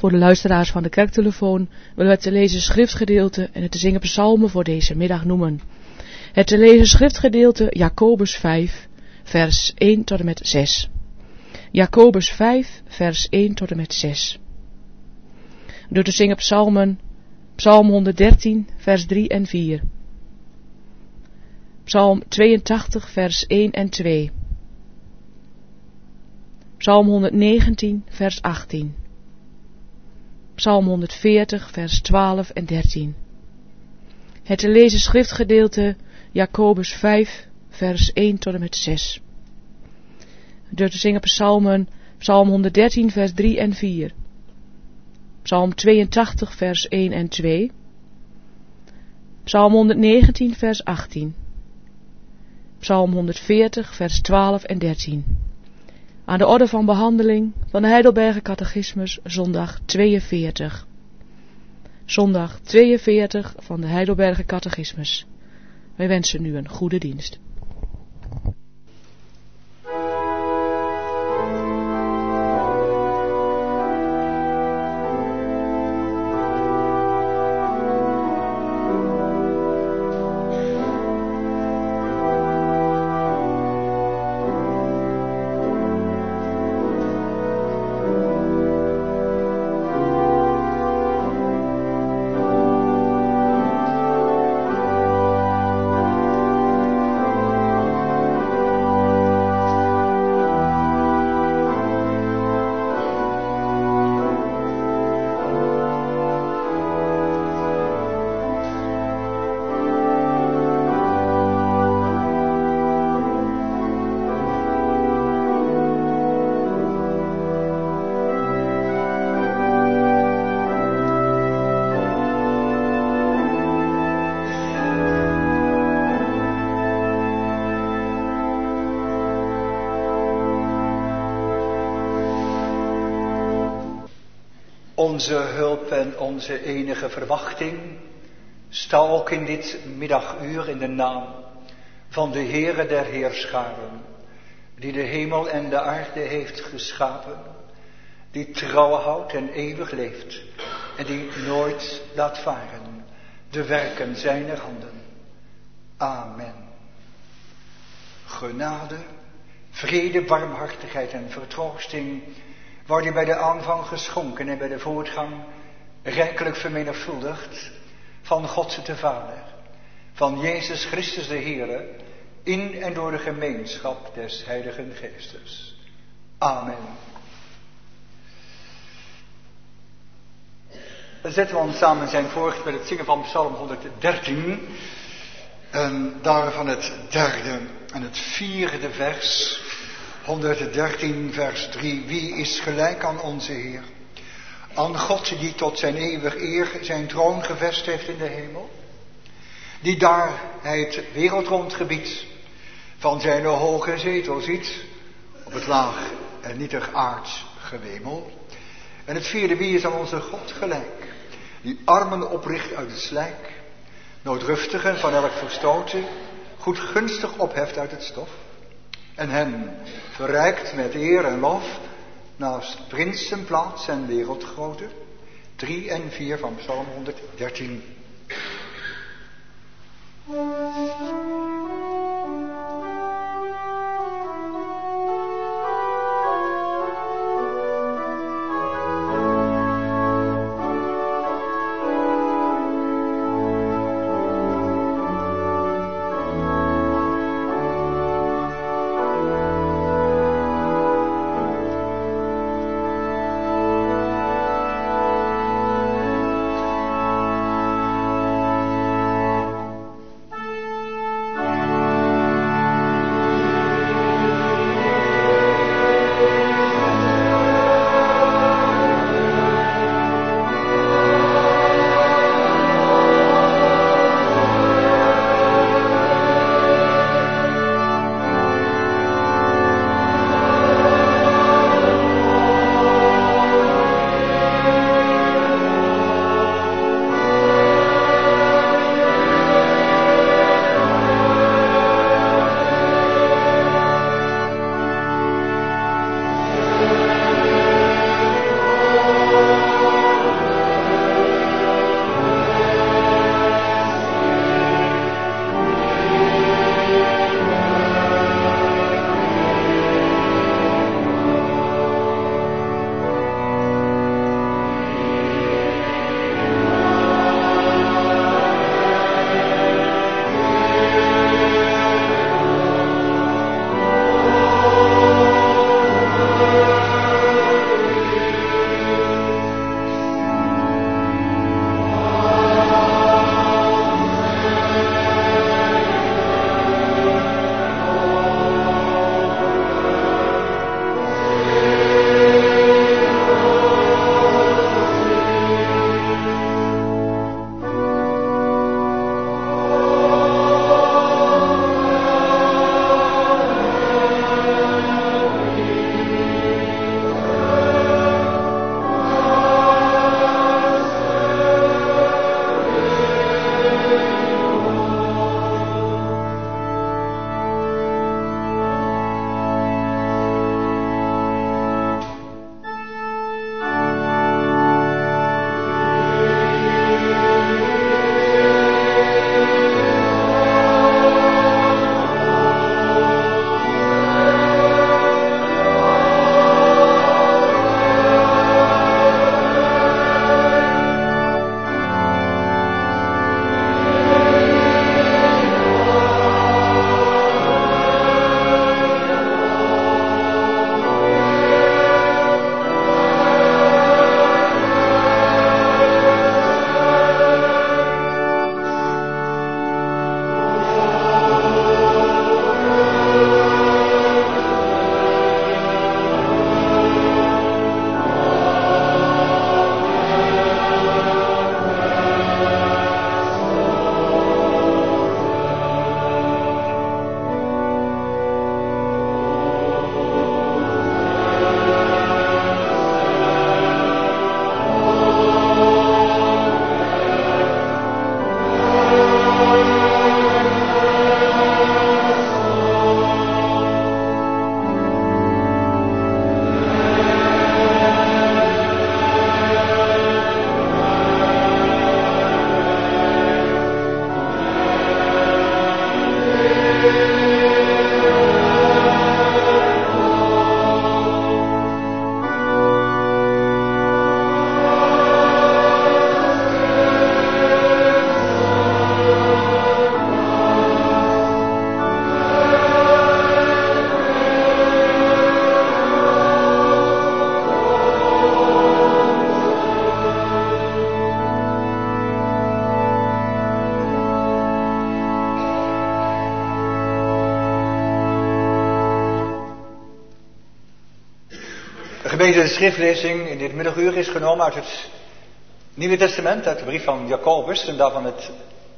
Voor de luisteraars van de kerktelefoon willen we het te lezen schriftgedeelte en het te zingen psalmen voor deze middag noemen. Het te lezen schriftgedeelte Jacobus 5, vers 1 tot en met 6. Jacobus 5, vers 1 tot en met 6. Door te zingen psalmen, psalm 113, vers 3 en 4. Psalm 82, vers 1 en 2. Psalm 119, vers 18. Psalm 140, vers 12 en 13. Het te lezen schriftgedeelte Jacobus 5, vers 1 tot en met 6. Door te zingen psalmen, psalm 113, vers 3 en 4. Psalm 82, vers 1 en 2. Psalm 119, vers 18. Psalm 140, vers 12 en 13. Aan de orde van behandeling van de Heidelberger Catechismus, zondag 42. Zondag 42 van de Heidelberger Catechismus. Wij wensen u een goede dienst. Onze hulp en onze enige verwachting sta ook in dit middaguur in de naam van de Heere der Heerscharen, die de hemel en de aarde heeft geschapen, die trouw houdt en eeuwig leeft en die nooit laat varen de werken zijner handen. Amen. Genade, vrede, barmhartigheid en vertroosting worden bij de aanvang geschonken en bij de voortgang rijkelijk vermenigvuldigd van God de Vader, van Jezus Christus de Heere, in en door de gemeenschap des Heiligen Geestes. Amen. Dan zetten we ons samen zijn voort met het zingen van Psalm 113, en daarvan het derde en het vierde vers. 113 vers 3. Wie is gelijk aan onze Heer? Aan God die tot zijn eeuwig eer zijn troon gevest heeft in de hemel. Die daar hij het wereldrondgebied van zijn hoge zetel ziet. Op het laag en nietig aards gewemel. En het vierde, wie is aan onze God gelijk? Die armen opricht uit het slijk. Noodruftigen van elk verstoten. Goedgunstig opheft uit het stof. En hen verrijkt met eer en lof, naast prinsenplaats en wereldgrootte. 3 en 4 van Psalm 113. Gemeente, de schriftlezing in dit middaguur is genomen uit het Nieuwe Testament, uit de brief van Jacobus en daarvan het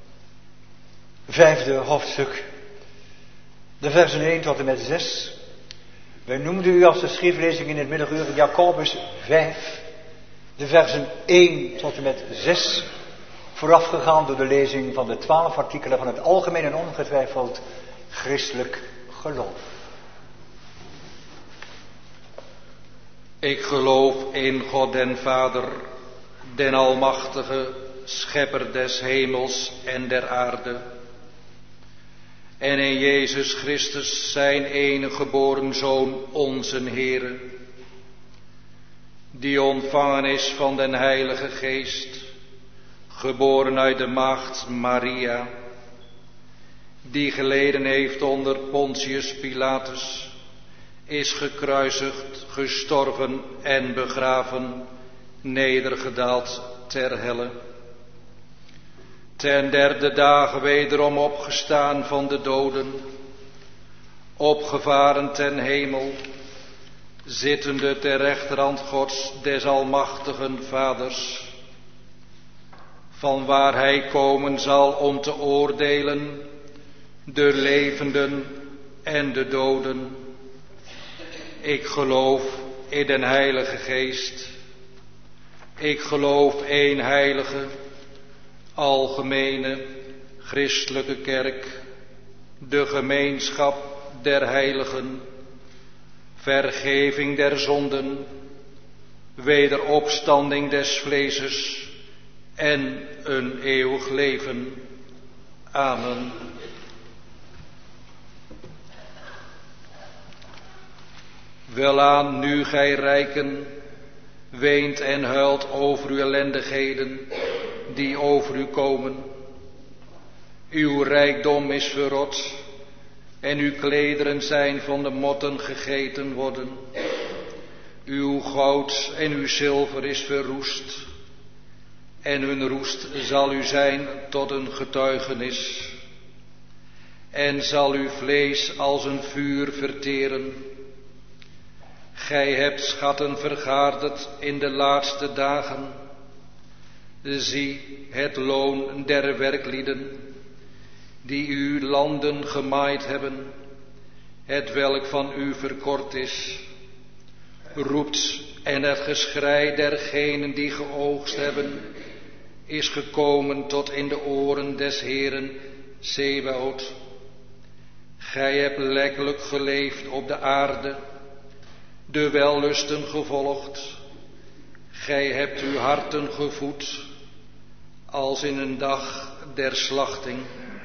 5e hoofdstuk, de versen 1 tot en met 6. Wij noemden u als de schriftlezing in het middaguur Jacobus 5, de versen 1 tot en met 6, voorafgegaan door de lezing van de 12 artikelen van het algemeen en ongetwijfeld christelijk geloof. Ik geloof in God den Vader, den Almachtige, Schepper des hemels en der aarde. En in Jezus Christus, zijn enige geboren Zoon, onze Heere, die ontvangen is van den Heilige Geest, geboren uit de maagd Maria, die geleden heeft onder Pontius Pilatus, is gekruisigd, gestorven en begraven, nedergedaald ter helle. Ten derde dagen wederom opgestaan van de doden, opgevaren ten hemel, zittende ter rechterhand Gods des almachtigen Vaders, van waar hij komen zal om te oordelen de levenden en de doden. Ik geloof in den Heilige Geest. Ik geloof één heilige, algemene, christelijke kerk, de gemeenschap der heiligen, vergeving der zonden, wederopstanding des vleeses en een eeuwig leven. Amen. Welaan nu gij rijken, weent en huilt over uw ellendigheden die over u komen. Uw rijkdom is verrot en uw klederen zijn van de motten gegeten worden. Uw goud en uw zilver is verroest en hun roest zal u zijn tot een getuigenis. En zal uw vlees als een vuur verteren. Gij hebt schatten vergaarderd in de laatste dagen. Zie het loon der werklieden, die uw landen gemaaid hebben, het welk van u verkort is. Roept en het geschrei dergenen die geoogst hebben, is gekomen tot in de oren des Heeren Sebaot. Gij hebt lekkelijk geleefd op de aarde, de wellusten gevolgd. Gij hebt uw harten gevoed, als in een dag der slachting.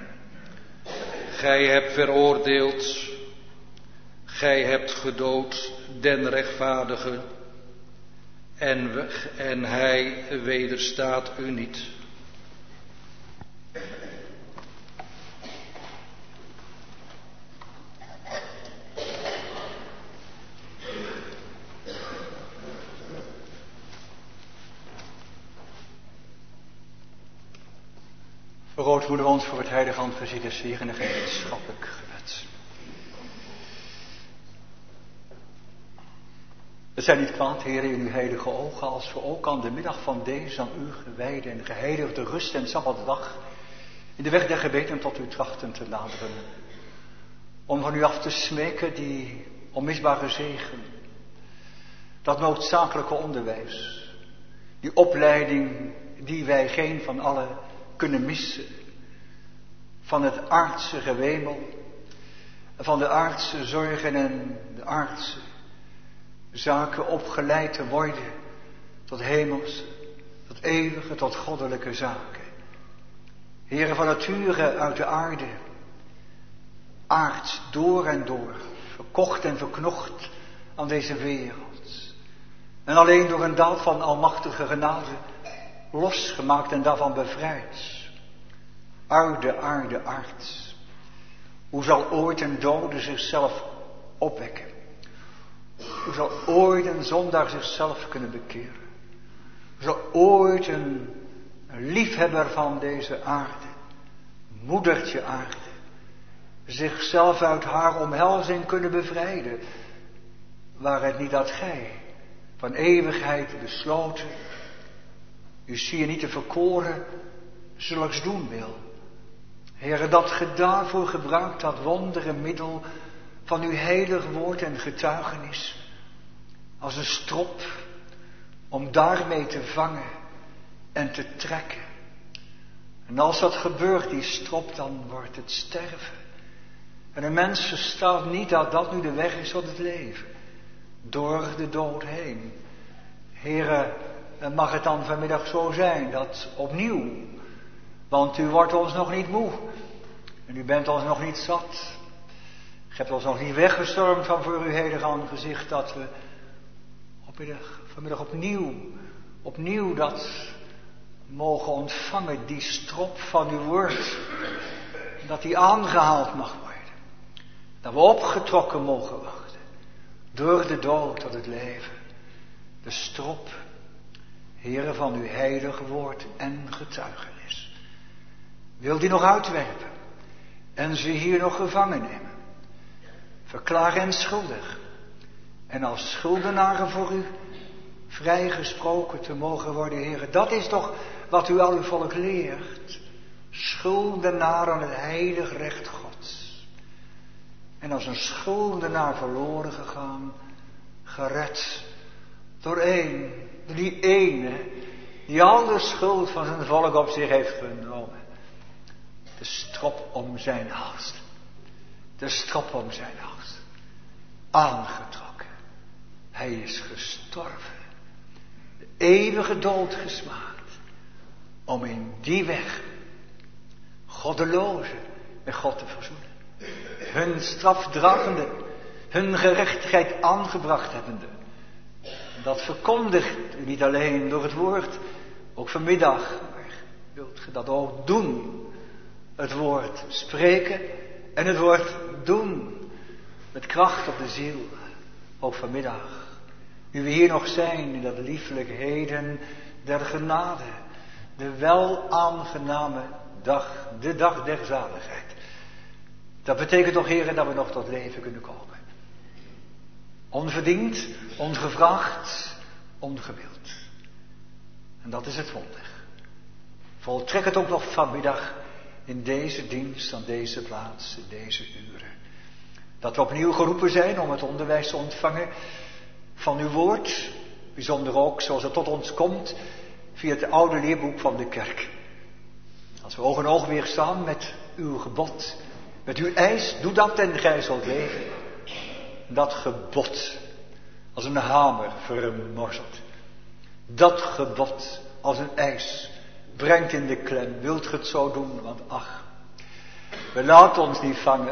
Gij hebt veroordeeld, gij hebt gedood den rechtvaardige, en hij wederstaat u niet. Vergrootmoeder ons voor het heilige handgezien des Heeren en gemeenschappelijk gebed. Het zijn niet kwaad, Heeren, in uw heilige ogen, als we ook aan de middag van deze aan u gewijde en geheiligde rust en sabbatdag in de weg der gebeden tot u trachten te naderen. Om van u af te smeken die onmisbare zegen, dat noodzakelijke onderwijs, die opleiding die wij geen van allen kunnen missen, van het aardse gewemel, van de aardse zorgen en de aardse zaken opgeleid te worden tot hemelse, tot eeuwige, tot goddelijke zaken. Heren, van nature uit de aarde, aards door en door, verkocht en verknocht aan deze wereld. En alleen door een daad van almachtige genade losgemaakt en daarvan bevrijd. Uit de aarde aards. Hoe zal ooit een dode zichzelf opwekken? Hoe zal ooit een zondaar zichzelf kunnen bekeren? Hoe zal ooit een liefhebber van deze aarde, moedertje aarde, zichzelf uit haar omhelzing kunnen bevrijden, waar het niet dat gij van eeuwigheid besloten. U zie je niet te verkoren, zulks doen wil. Heere, dat ge daarvoor gebruikt dat wondere middel van uw heilig woord en getuigenis. Als een strop om daarmee te vangen en te trekken. En als dat gebeurt, die strop, dan wordt het sterven. En een mens verstaat niet dat dat nu de weg is tot het leven. Door de dood heen. Heere, mag het dan vanmiddag zo zijn dat opnieuw. Want u wordt ons nog niet moe. En u bent ons nog niet zat. U hebt ons nog niet weggestormd van voor uw heilig aangezicht. Dat we vanmiddag opnieuw dat mogen ontvangen. Die strop van uw woord. Dat die aangehaald mag worden. Dat we opgetrokken mogen worden. Door de dood tot het leven. De strop, Heere, van uw heilig woord en getuigenis. Wilt u nog uitwerpen en ze hier nog gevangen nemen. Verklaar hen schuldig. En als schuldenaren voor u vrijgesproken te mogen worden, Heere. Dat is toch wat u al uw volk leert. Schuldenaar aan het heilig recht Gods. En als een schuldenaar verloren gegaan, gered door die ene, die al de schuld van zijn volk op zich heeft genomen. De strop om zijn hals. De strop om zijn hals. Aangetrokken. Hij is gestorven. De eeuwige dood gesmaakt. Om in die weg goddelozen met God te verzoenen. Hun strafdragende, hun gerechtigheid aangebracht hebbende. Dat verkondigt u niet alleen door het woord, ook vanmiddag. Maar wilt ge dat ook doen? Het woord spreken en het woord doen. Met kracht op de ziel, ook vanmiddag. Nu we hier nog zijn in dat lieflijk heden der genade. De wel aangename dag, de dag der zaligheid. Dat betekent toch, Heere, dat we nog tot leven kunnen komen. Onverdiend, ongevraagd, ongewild. En dat is het wonder. Voltrek het ook nog vanmiddag in deze dienst, aan deze plaats, in deze uren. Dat we opnieuw geroepen zijn om het onderwijs te ontvangen van uw woord. Bijzonder ook zoals het tot ons komt via het oude leerboek van de kerk. Als we oog in oog weer staan met uw gebod, met uw eis, doe dat en gij zult leven. Dat gebod als een hamer vermorzelt. Dat gebod als een eis brengt in de klem. Wilt ge het zo doen? Want ach, we laten ons niet vangen.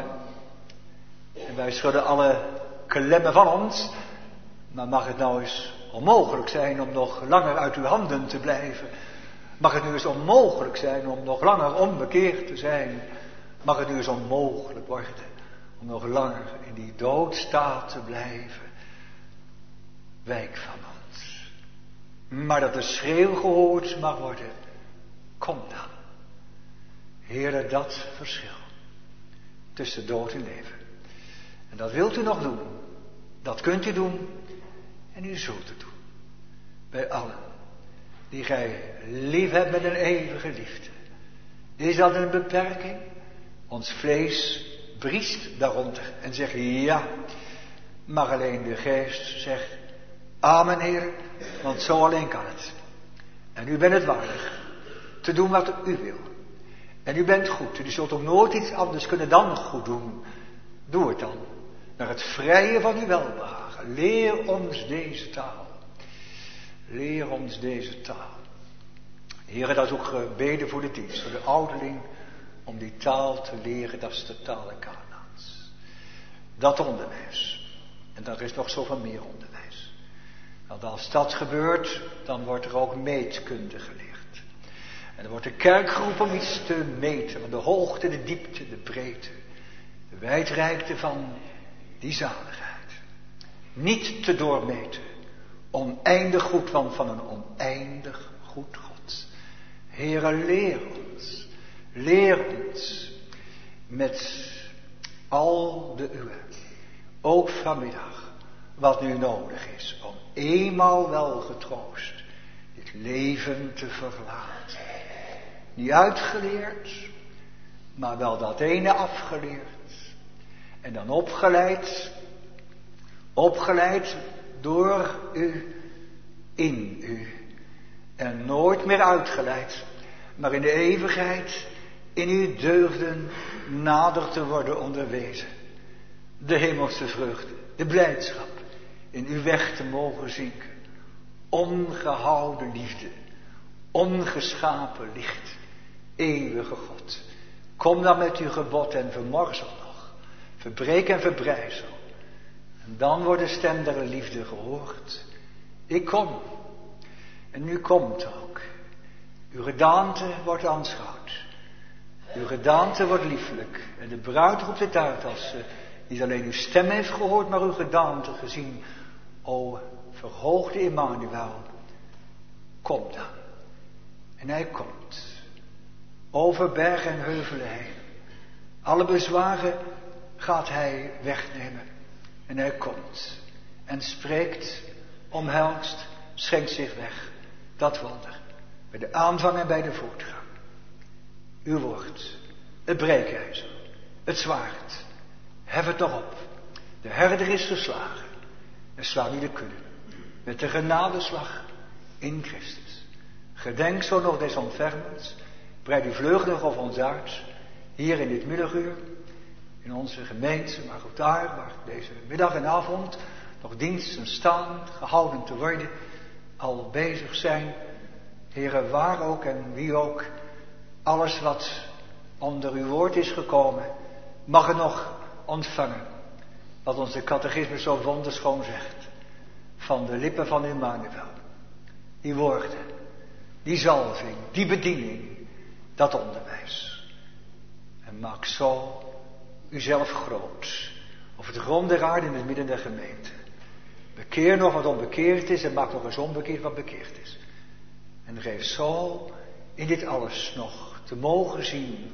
En wij schudden alle klemmen van ons. Maar mag het nou eens onmogelijk zijn om nog langer uit uw handen te blijven? Mag het nu eens onmogelijk zijn om nog langer onbekeerd te zijn? Mag het nu eens onmogelijk worden om nog langer in die doodstaat te blijven? Wijk van ons. Maar dat de schreeuw gehoord mag worden. Kom dan. Heere, dat verschil tussen dood en leven. En dat wilt u nog doen. Dat kunt u doen. En u zult het doen. Bij allen die gij lief hebt met een eeuwige liefde. Is dat een beperking? Ons vlees briest daaronder en zegt ja. Maar alleen de geest zegt amen, Heer, want zo alleen kan het. En u bent het waardig te doen wat u wil. En u bent goed. U zult ook nooit iets anders kunnen dan goed doen. Doe het dan. Naar het vrije van uw welbehagen. Leer ons deze taal. Leer ons deze taal. Heer, dat is ook gebeden voor de dienst. Voor de ouderling. Om die taal te leren. Dat is de taal Kanaans. Dat onderwijs. En er is nog zoveel meer onderwijs. Want als dat gebeurt. Dan wordt er ook meetkunde geleerd. En dan wordt de kerk geroepen om iets te meten. Van de hoogte, de diepte, de breedte. De wijdreikte van die zaligheid. Niet te doormeten. Oneindig goed van een oneindig goed God. Heere, leer ons. Leer ons. Met al de uwe. Ook vanmiddag. wat nu nodig is om eenmaal wel getroost dit leven te verlaten. Niet uitgeleerd, maar wel dat ene afgeleerd. En dan opgeleid door u, in u. En nooit meer uitgeleid, maar in de eeuwigheid in uw deugden nader te worden onderwezen. De hemelse vreugde, de blijdschap in uw weg te mogen zinken. Ongehouden liefde, ongeschapen licht, eeuwige God. Kom dan met uw gebod en vermorzel nog, verbreek en verbrijzel. En dan wordt de stem der liefde gehoord. Ik kom. En nu komt ook. Uw gedaante wordt aanschouwd. Uw gedaante wordt lieflijk. En de bruid roept het uit als ze niet alleen uw stem heeft gehoord, maar uw gedaante gezien. O verhoogde Emmanuel, kom dan. En hij komt. Over bergen en heuvelen heen. Alle bezwaren gaat hij wegnemen. En hij komt. En spreekt, omhelst, schenkt zich weg. Dat wonder. Bij de aanvang en bij de voortgang. Uw woord. Het breekijzer. Het zwaard. Hef het nog op. De herder is geslagen. En sla niet de kudde. Met de genadeslag in Christus. Gedenk zo nog des ontfermens. Breid uw vleugelen nog op ons uit. Hier in dit middaguur. In onze gemeente, maar ook daar waar deze middag en avond nog diensten staan, gehouden te worden, al bezig zijn. Heren, waar ook en wie ook, alles wat onder uw woord is gekomen, mag er nog ontvangen. Wat onze catechisme zo wonderschoon zegt, van de lippen van Emmanuel. Die woorden, die zalving, die bediening, dat onderwijs. En maak zo uzelf groot, of het grond der aarde in het midden der gemeente. Bekeer nog wat onbekeerd is en maak nog eens onbekeerd wat bekeerd is. En geef zo in dit alles nog te mogen zien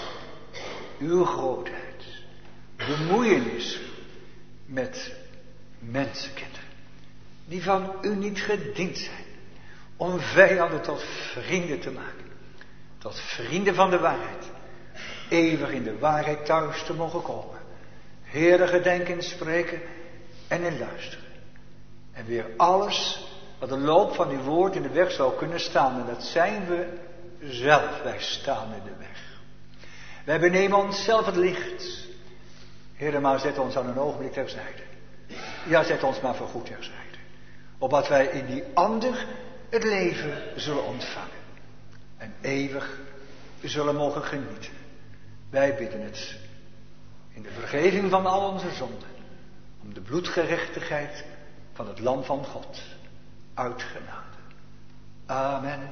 uw grootheid, bemoeienis met mensenkinderen, die van u niet gediend zijn, om vijanden tot vrienden te maken, tot vrienden van de waarheid, eeuwig in de waarheid thuis te mogen komen. Heere, gedenken in spreken en in luisteren. En weer alles wat de loop van uw woord in de weg zou kunnen staan. En dat zijn we zelf. Wij staan in de weg. Wij benemen onszelf het licht. Heere, maar zet ons aan een ogenblik terzijde. Ja, zet ons maar voorgoed terzijde. Opdat wij in die ander het leven zullen ontvangen. En eeuwig zullen mogen genieten. Wij bidden het in de vergeving van al onze zonden. Om de bloedgerechtigheid van het Lam van God. Uit genade. Amen.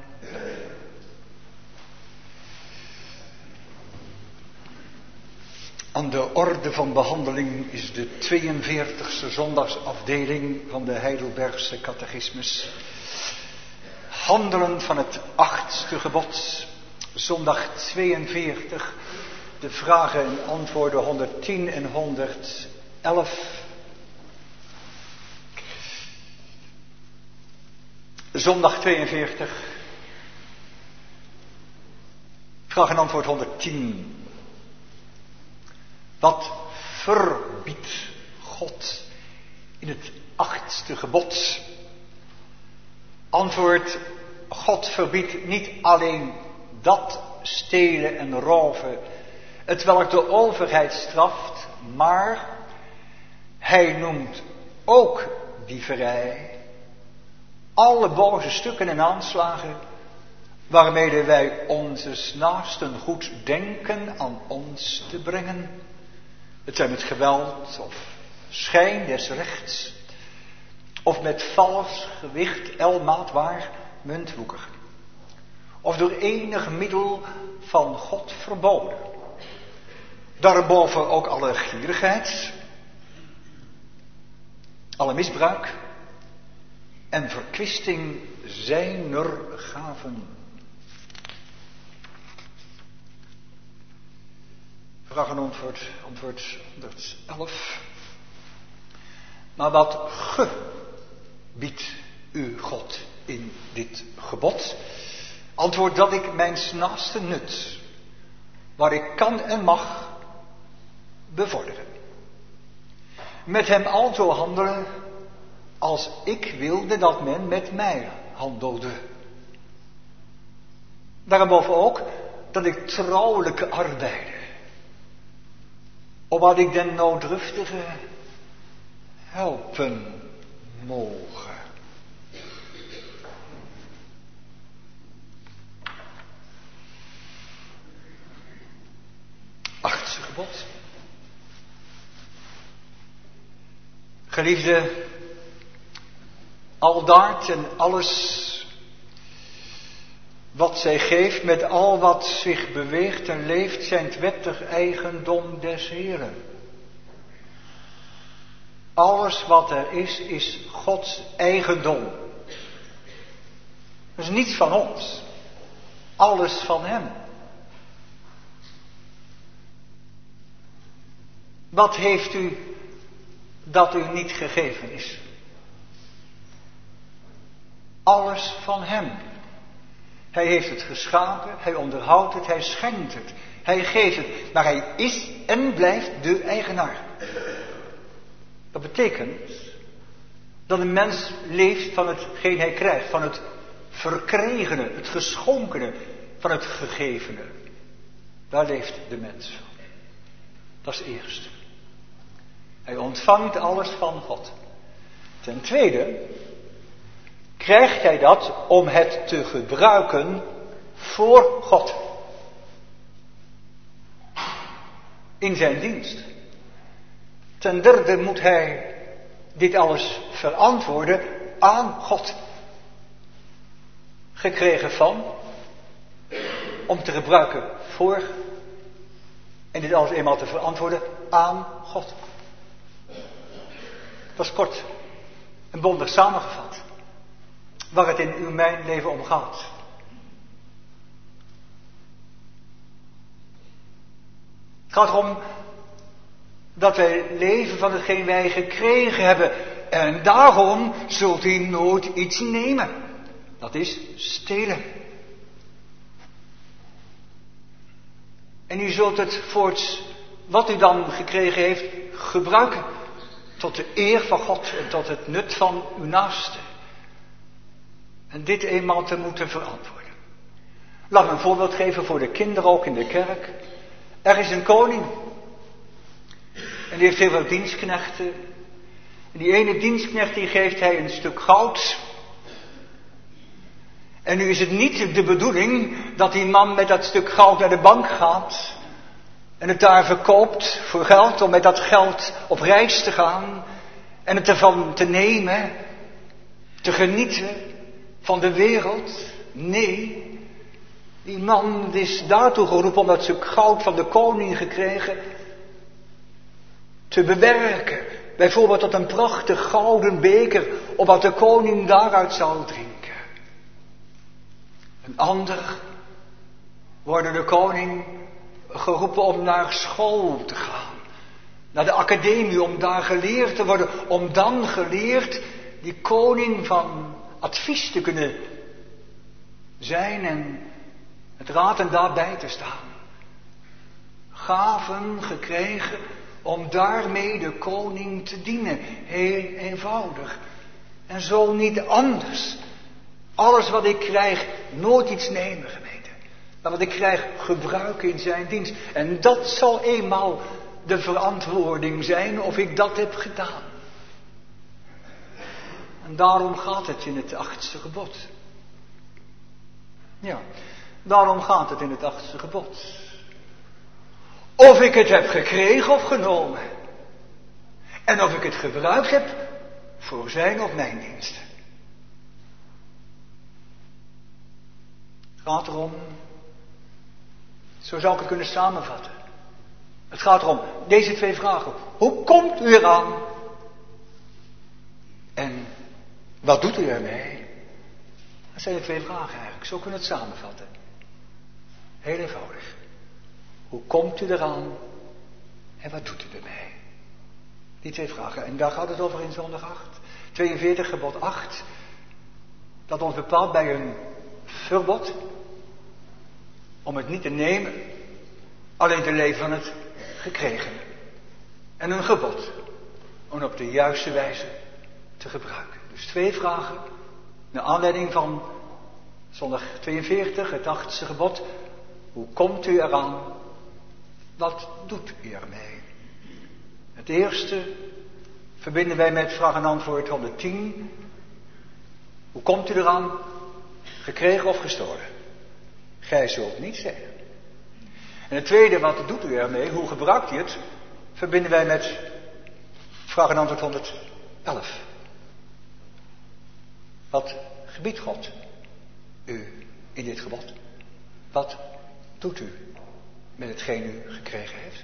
Aan de orde van behandeling is de 42e zondagsafdeling van de Heidelbergse catechismus. Handelen van het 8e gebod. Zondag 42. De vragen en antwoorden 110 en 111. Zondag 42. Vraag en antwoord 110. Wat verbiedt God in het 8e gebod? Antwoord: God verbiedt niet alleen dat stelen en roven, hetwelk de overheid straft, maar hij noemt ook dieverij, alle boze stukken en aanslagen, waarmede wij onze naasten goed denken aan ons te brengen. Het zijn met geweld of schijn des rechts, of met vals gewicht elmaat waar muntwoeker, of door enig middel van God verboden. Daarboven ook alle gierigheid, alle misbruik en verkwisting zijner gaven. Vraag en antwoord 111. Maar wat gebiedt u God in dit gebod? Antwoord dat ik mijns naaste nut, waar ik kan en mag, bevorderen. Met hem alzo handelen, als ik wilde dat men met mij handelde. Daarboven ook, dat ik trouwelijk arbeide, opdat ik den nooddruftige helpen mogen. Achtste gebod. Geliefde, aldaar en alles wat zij geeft, met al wat zich beweegt en leeft, zijn het wettig eigendom des Heeren. Alles wat er is Gods eigendom. Dat is niets van ons. Alles van Hem. Wat heeft u dat u niet gegeven is? Alles van Hem. Hij heeft het geschapen, Hij onderhoudt het, Hij schenkt het, Hij geeft het. Maar Hij is en blijft de eigenaar. Dat betekent dat een mens leeft van hetgeen hij krijgt, van het verkregene, het geschonkene, van het gegevene. Daar leeft de mens van. Dat is het eerste. Hij ontvangt alles van God. Ten tweede krijgt hij dat om het te gebruiken voor God. In zijn dienst. Ten derde moet hij dit alles verantwoorden aan God. Gekregen van, om te gebruiken voor, en dit alles eenmaal te verantwoorden aan God. Dat is kort en bondig samengevat waar het in uw mijn leven om gaat. Het gaat erom dat wij leven van hetgeen wij gekregen hebben. En daarom zult u nooit iets nemen. Dat is stelen. En u zult het voorts, wat u dan gekregen heeft, gebruiken. Tot de eer van God en tot het nut van uw naaste. En dit eenmaal te moeten verantwoorden. Laat me een voorbeeld geven voor de kinderen ook in de kerk. Er is een koning. En die heeft heel veel dienstknechten. En die ene dienstknecht die geeft hij een stuk goud. En nu is het niet de bedoeling dat die man met dat stuk goud naar de bank gaat. En het daar verkoopt voor geld, om met dat geld op reis te gaan. En het ervan te nemen, te genieten van de wereld. Nee, die man is daartoe geroepen om dat stuk goud van de koning gekregen te bewerken. Bijvoorbeeld tot een prachtig gouden beker, opdat de koning daaruit zou drinken. Een ander wordt de koning geroepen om naar school te gaan. Naar de academie, om daar geleerd te worden. Om dan geleerd die koning van advies te kunnen zijn en het raad en daarbij te staan. Gaven gekregen om daarmee de koning te dienen. Heel eenvoudig. En zo niet anders. Alles wat ik krijg, nooit iets nemen, gemeente. Maar wat ik krijg, gebruiken in zijn dienst. En dat zal eenmaal de verantwoording zijn of ik dat heb gedaan. En daarom gaat het in het 8e gebod. Ja, daarom gaat het in het 8e gebod. Of ik het heb gekregen of genomen. En of ik het gebruikt heb voor zijn of mijn diensten. Het gaat erom, zo zou ik het kunnen samenvatten. Het gaat erom, deze 2 vragen. Hoe komt u eraan? En wat doet u ermee? Dat zijn de 2 vragen eigenlijk, zo kunnen we het samenvatten. Heel eenvoudig. Hoe komt u eraan? En wat doet u ermee? Die 2 vragen. En daar gaat het over in zondag 8. 42, gebod 8. Dat ons bepaalt bij een verbod. Om het niet te nemen. Alleen te leven van het gekregen. En een gebod. Om op de juiste wijze te gebruiken. Dus 2 vragen. Naar aanleiding van zondag 42, het 8e gebod. Hoe komt u eraan? Wat doet u ermee? Het eerste verbinden wij met vraag en antwoord 110. Hoe komt u eraan? Gekregen of gestolen? Gij zult niet zeggen. En het tweede, wat doet u ermee? Hoe gebruikt u het? Verbinden wij met vraag en antwoord 111. Wat gebiedt God u in dit gebod? Wat doet u met hetgeen u gekregen heeft?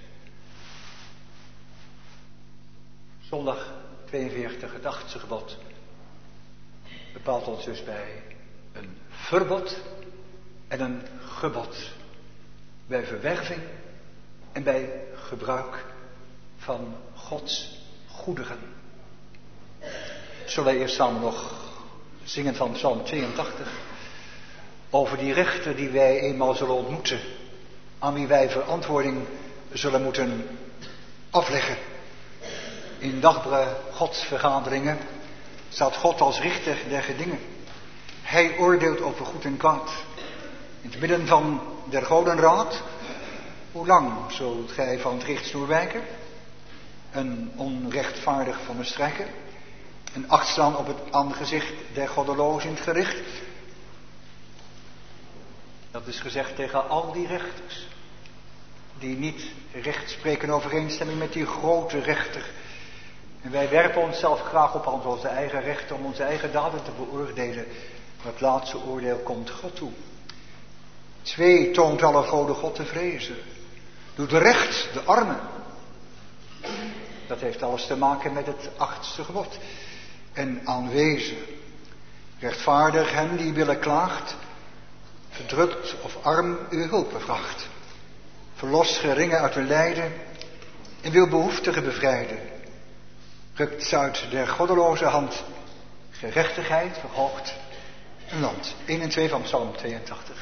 Zondag 42, het 8e gebod, bepaalt ons dus bij een verbod en een gebod. Bij verwerving en bij gebruik van Gods goederen. Zullen wij eerst samen nog zingen van Psalm 82. Over die rechter die wij eenmaal zullen ontmoeten. Aan wie wij verantwoording zullen moeten afleggen. In dagbare godsvergaderingen staat God als richter der gedingen. Hij oordeelt over goed en kwaad. In het midden van der godenraad. Hoe lang zult gij van het richtsnoer wijken? Een onrechtvaardig van de strijker. En acht slaan op het aangezicht der goddelozen in het gericht. Dat is gezegd tegen al die rechters. Die niet recht spreken overeenstemming met die grote rechter. En wij werpen onszelf graag op aan onze eigen rechten om onze eigen daden te beoordelen. Maar het laatste oordeel komt God toe. 2, toont alle goden God te vrezen. Doet recht de armen. Dat heeft alles te maken met het 8e gebod. En aanwezen. Rechtvaardig hem die willen klaagt. Verdrukt of arm uw hulp vraagt. Verlost geringen uit hun lijden. En wil behoeftigen bevrijden. Rukt uit der goddeloze hand. Gerechtigheid verhoogt een land. 1 en 2 van Psalm 82.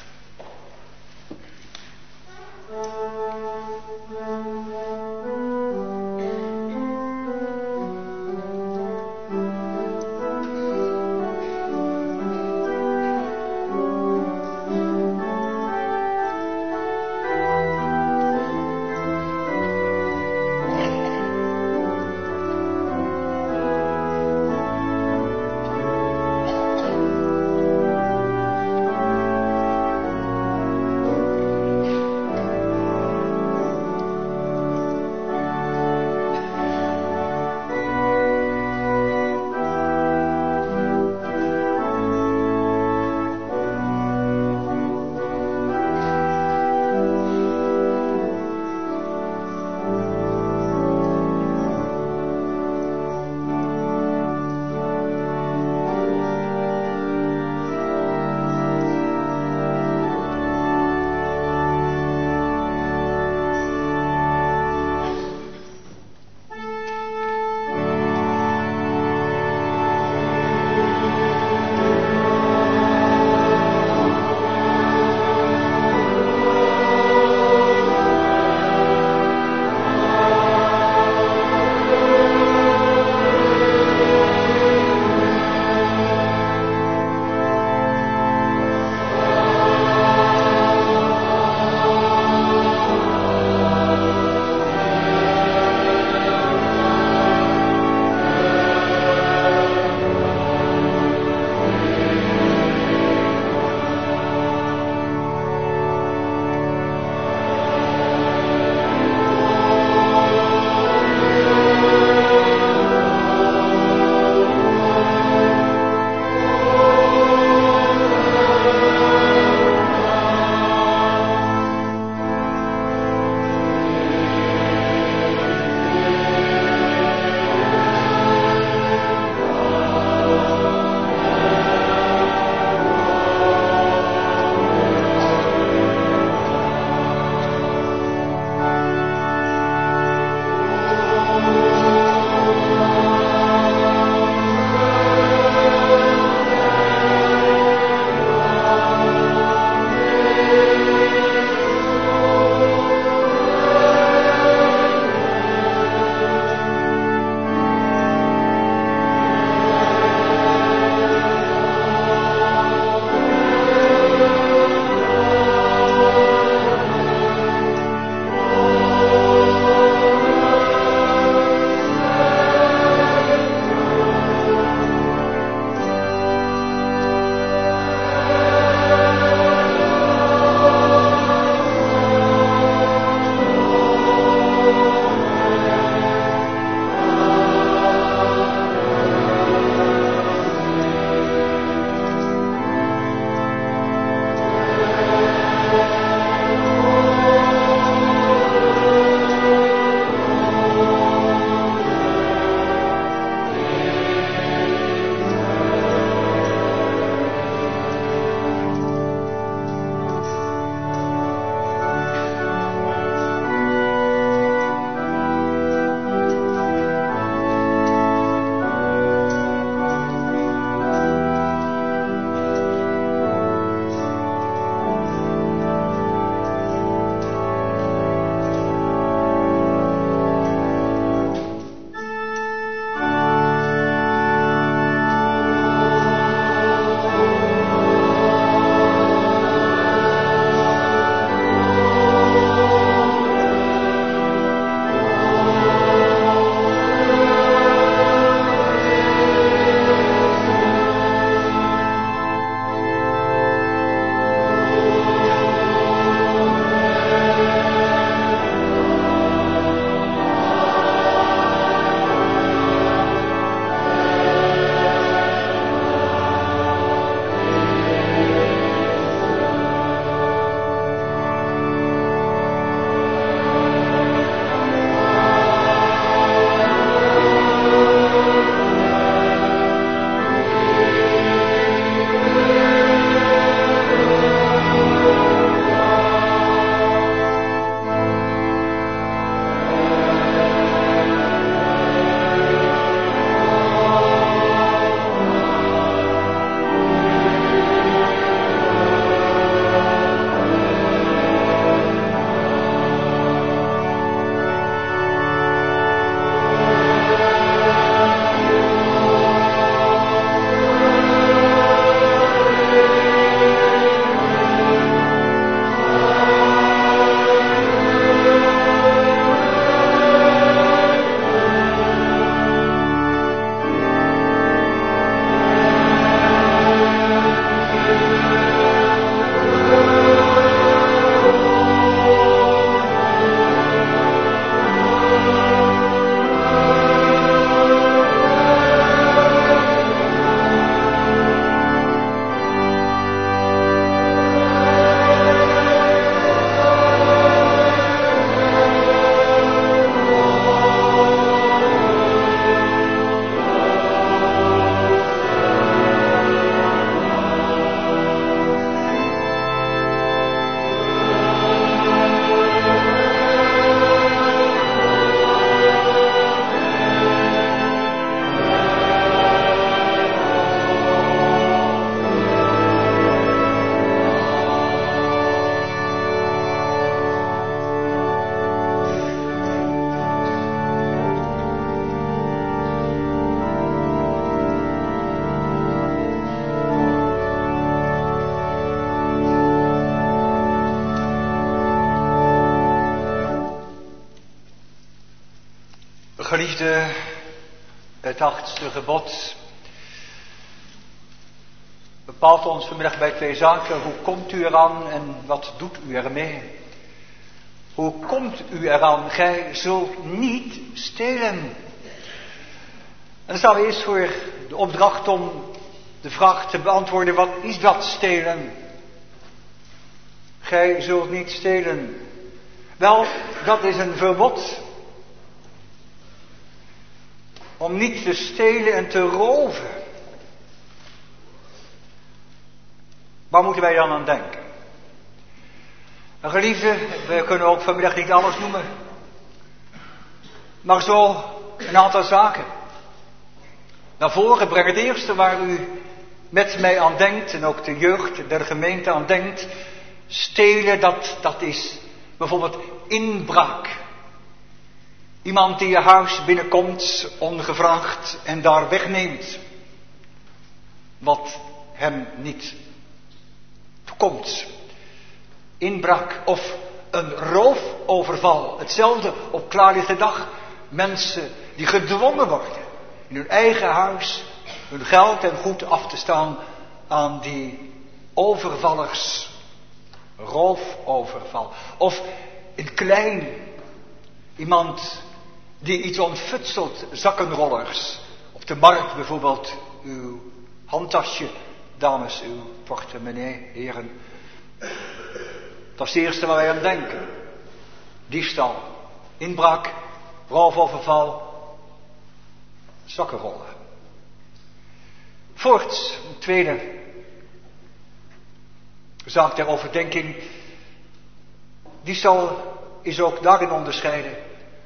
Geliefde, het 8e gebod bepaalt ons vanmiddag bij 2 zaken. Hoe komt u eraan en wat doet u ermee? Hoe komt u eraan? Gij zult niet stelen. En dan staan we eerst voor de opdracht om de vraag te beantwoorden: wat is dat stelen? Gij zult niet stelen. Wel, dat is een verbod. Om niet te stelen en te roven. Waar moeten wij dan aan denken? En geliefde, we kunnen ook vanmiddag niet alles noemen. Maar zo een aantal zaken. Naar voren breng het eerste waar u met mij aan denkt. En ook de jeugd der gemeente aan denkt. Stelen, dat is bijvoorbeeld inbraak. Iemand die je huis binnenkomt ongevraagd en daar wegneemt wat hem niet toekomt. Inbraak of een roofoverval. Hetzelfde op klaarlichte dag. Mensen die gedwongen worden in hun eigen huis hun geld en goed af te staan aan die overvallers. Roofoverval. Of in klein. Iemand die iets ontfutselt, zakkenrollers. Op de markt bijvoorbeeld, uw handtasje, dames, uw portemonnee, heren. Dat is het eerste waar wij aan denken. Diefstal, inbraak, roofoverval, zakkenrollen. Voorts, een tweede zaak ter overdenking. Diefstal is ook daarin onderscheiden.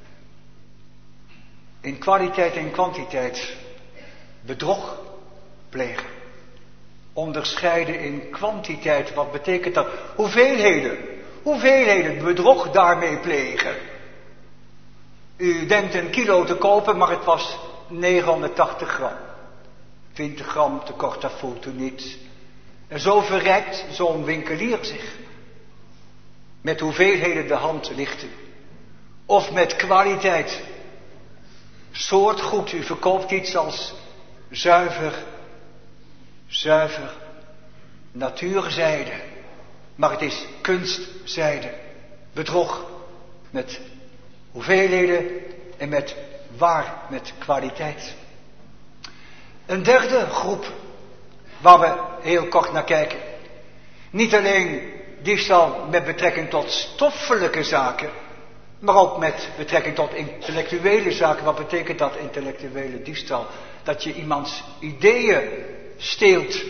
In kwaliteit en kwantiteit. Bedrog plegen. Onderscheiden in kwantiteit. Wat betekent dat? Hoeveelheden bedrog daarmee plegen. U denkt een kilo te kopen, maar het was 980 gram. 20 gram te kort, dat voelt u niet. En zo verrijkt zo'n winkelier zich. Met hoeveelheden de hand lichten. Of met kwaliteit. Soortgoed, u verkoopt iets als zuiver natuurzijde. Maar het is kunstzijde. Bedrog met hoeveelheden en met kwaliteit. Een derde groep waar we heel kort naar kijken. Niet alleen diefstal met betrekking tot stoffelijke zaken, maar ook met betrekking tot intellectuele zaken. Wat betekent dat, intellectuele diefstal? Dat je iemands ideeën steelt.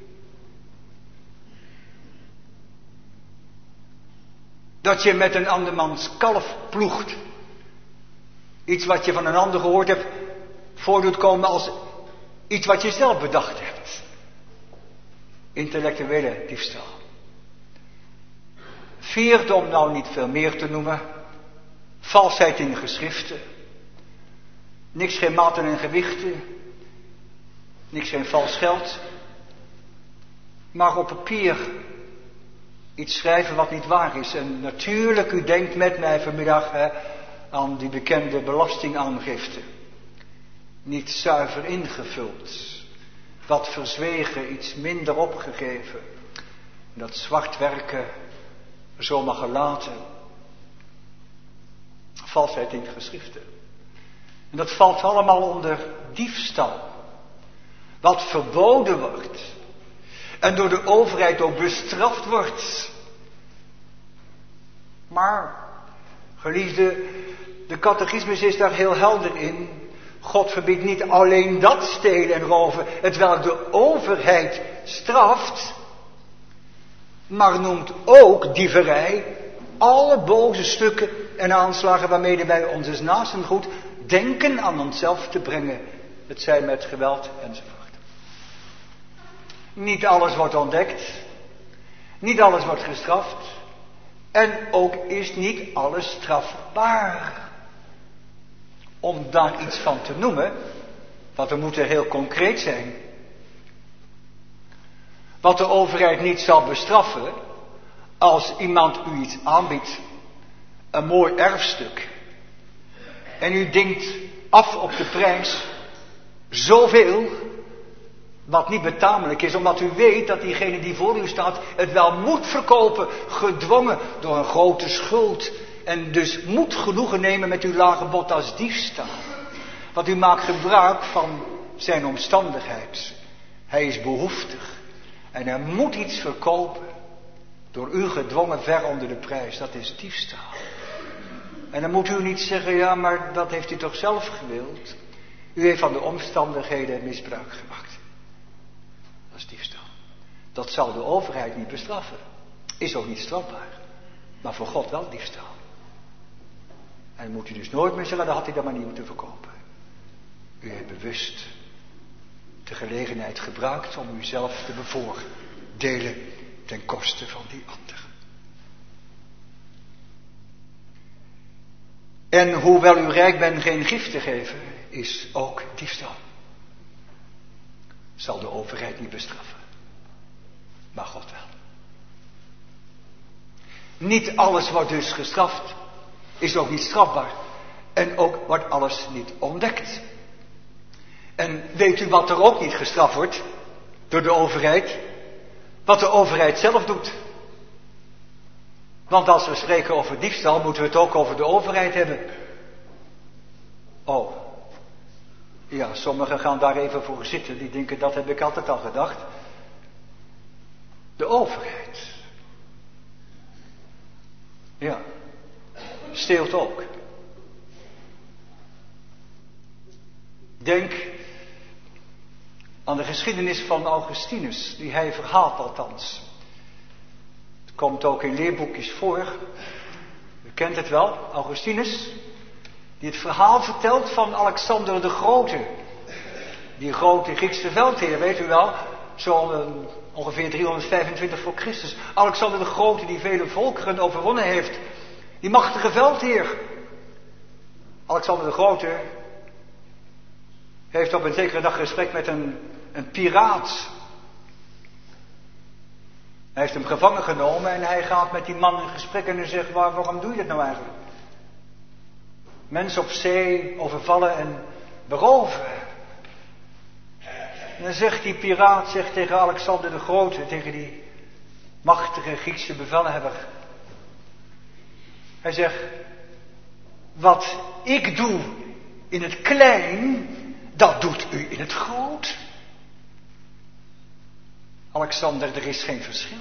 Dat je met een andermans kalf ploegt. Iets wat je van een ander gehoord hebt, voordoet komen als iets wat je zelf bedacht hebt. Intellectuele diefstal. Vierde, om nou niet veel meer te noemen, valsheid in geschriften. Niks geen maten en gewichten. Niks geen vals geld. Maar op papier iets schrijven wat niet waar is. En natuurlijk, u denkt met mij vanmiddag aan die bekende belastingaangifte. Niet zuiver ingevuld. Wat verzwegen, iets minder opgegeven. Dat zwart werken zomaar gelaten. Valsheid in geschriften. En dat valt allemaal onder diefstal. Wat verboden wordt. En door de overheid ook bestraft wordt. Maar, geliefde, de catechismus is daar heel helder in. God verbiedt niet alleen dat stelen en roven, hetwelk de overheid straft, maar noemt ook dieverij, alle boze stukken en aanslagen waarmee wij onze naasten goed denken aan onszelf te brengen. Het zij met geweld enzovoort. Niet alles wordt ontdekt. Niet alles wordt gestraft. En ook is niet alles strafbaar. Om daar iets van te noemen, want we moeten heel concreet zijn. Wat de overheid niet zal bestraffen, als iemand u iets aanbiedt, een mooi erfstuk. En u denkt af op de prijs zoveel wat niet betamelijk is, omdat u weet dat diegene die voor u staat het wel moet verkopen, gedwongen door een grote schuld. En dus moet genoegen nemen met uw lage bod als diefstal. Want u maakt gebruik van zijn omstandigheid. Hij is behoeftig en hij moet iets verkopen. Door u gedwongen ver onder de prijs, dat is diefstal. En dan moet u niet zeggen, ja, maar dat heeft u toch zelf gewild. U heeft van de omstandigheden misbruik gemaakt. Dat is diefstal. Dat zal de overheid niet bestraffen. Is ook niet strafbaar. Maar voor God wel diefstal. En dan moet u dus nooit meer zeggen, dan had hij dat maar niet moeten verkopen. U heeft bewust de gelegenheid gebruikt om uzelf te bevoordelen ten koste van die ander. En hoewel u rijk bent geen gift te geven, is ook diefstal. Zal de overheid niet bestraffen. Maar God wel. Niet alles wordt dus gestraft. Is ook niet strafbaar. En ook wordt alles niet ontdekt. En weet u wat er ook niet gestraft wordt? Door de overheid? Wat de overheid zelf doet. Want als we spreken over diefstal, moeten we het ook over de overheid hebben. Oh. Ja, sommigen gaan daar even voor zitten. Die denken, dat heb ik altijd al gedacht. De overheid. Ja. Steelt ook. Denk aan de geschiedenis van Augustinus, die hij verhaalt althans. Het komt ook in leerboekjes voor. U kent het wel, Augustinus, die het verhaal vertelt van Alexander de Grote. Die grote Griekse veldheer, weet u wel, zo ongeveer 325 voor Christus. Alexander de Grote, die vele volkeren overwonnen heeft. Die machtige veldheer. Alexander de Grote heeft op een zekere dag gesprek met een piraat. Hij heeft hem gevangen genomen en hij gaat met die man in gesprek en hij zegt, waarom doe je dat nou eigenlijk? Mensen op zee overvallen en beroven. En dan zegt die piraat tegen Alexander de Grote, tegen die machtige Griekse bevelhebber. Hij zegt, wat ik doe in het klein, dat doet u in het groot. Alexander, er is geen verschil.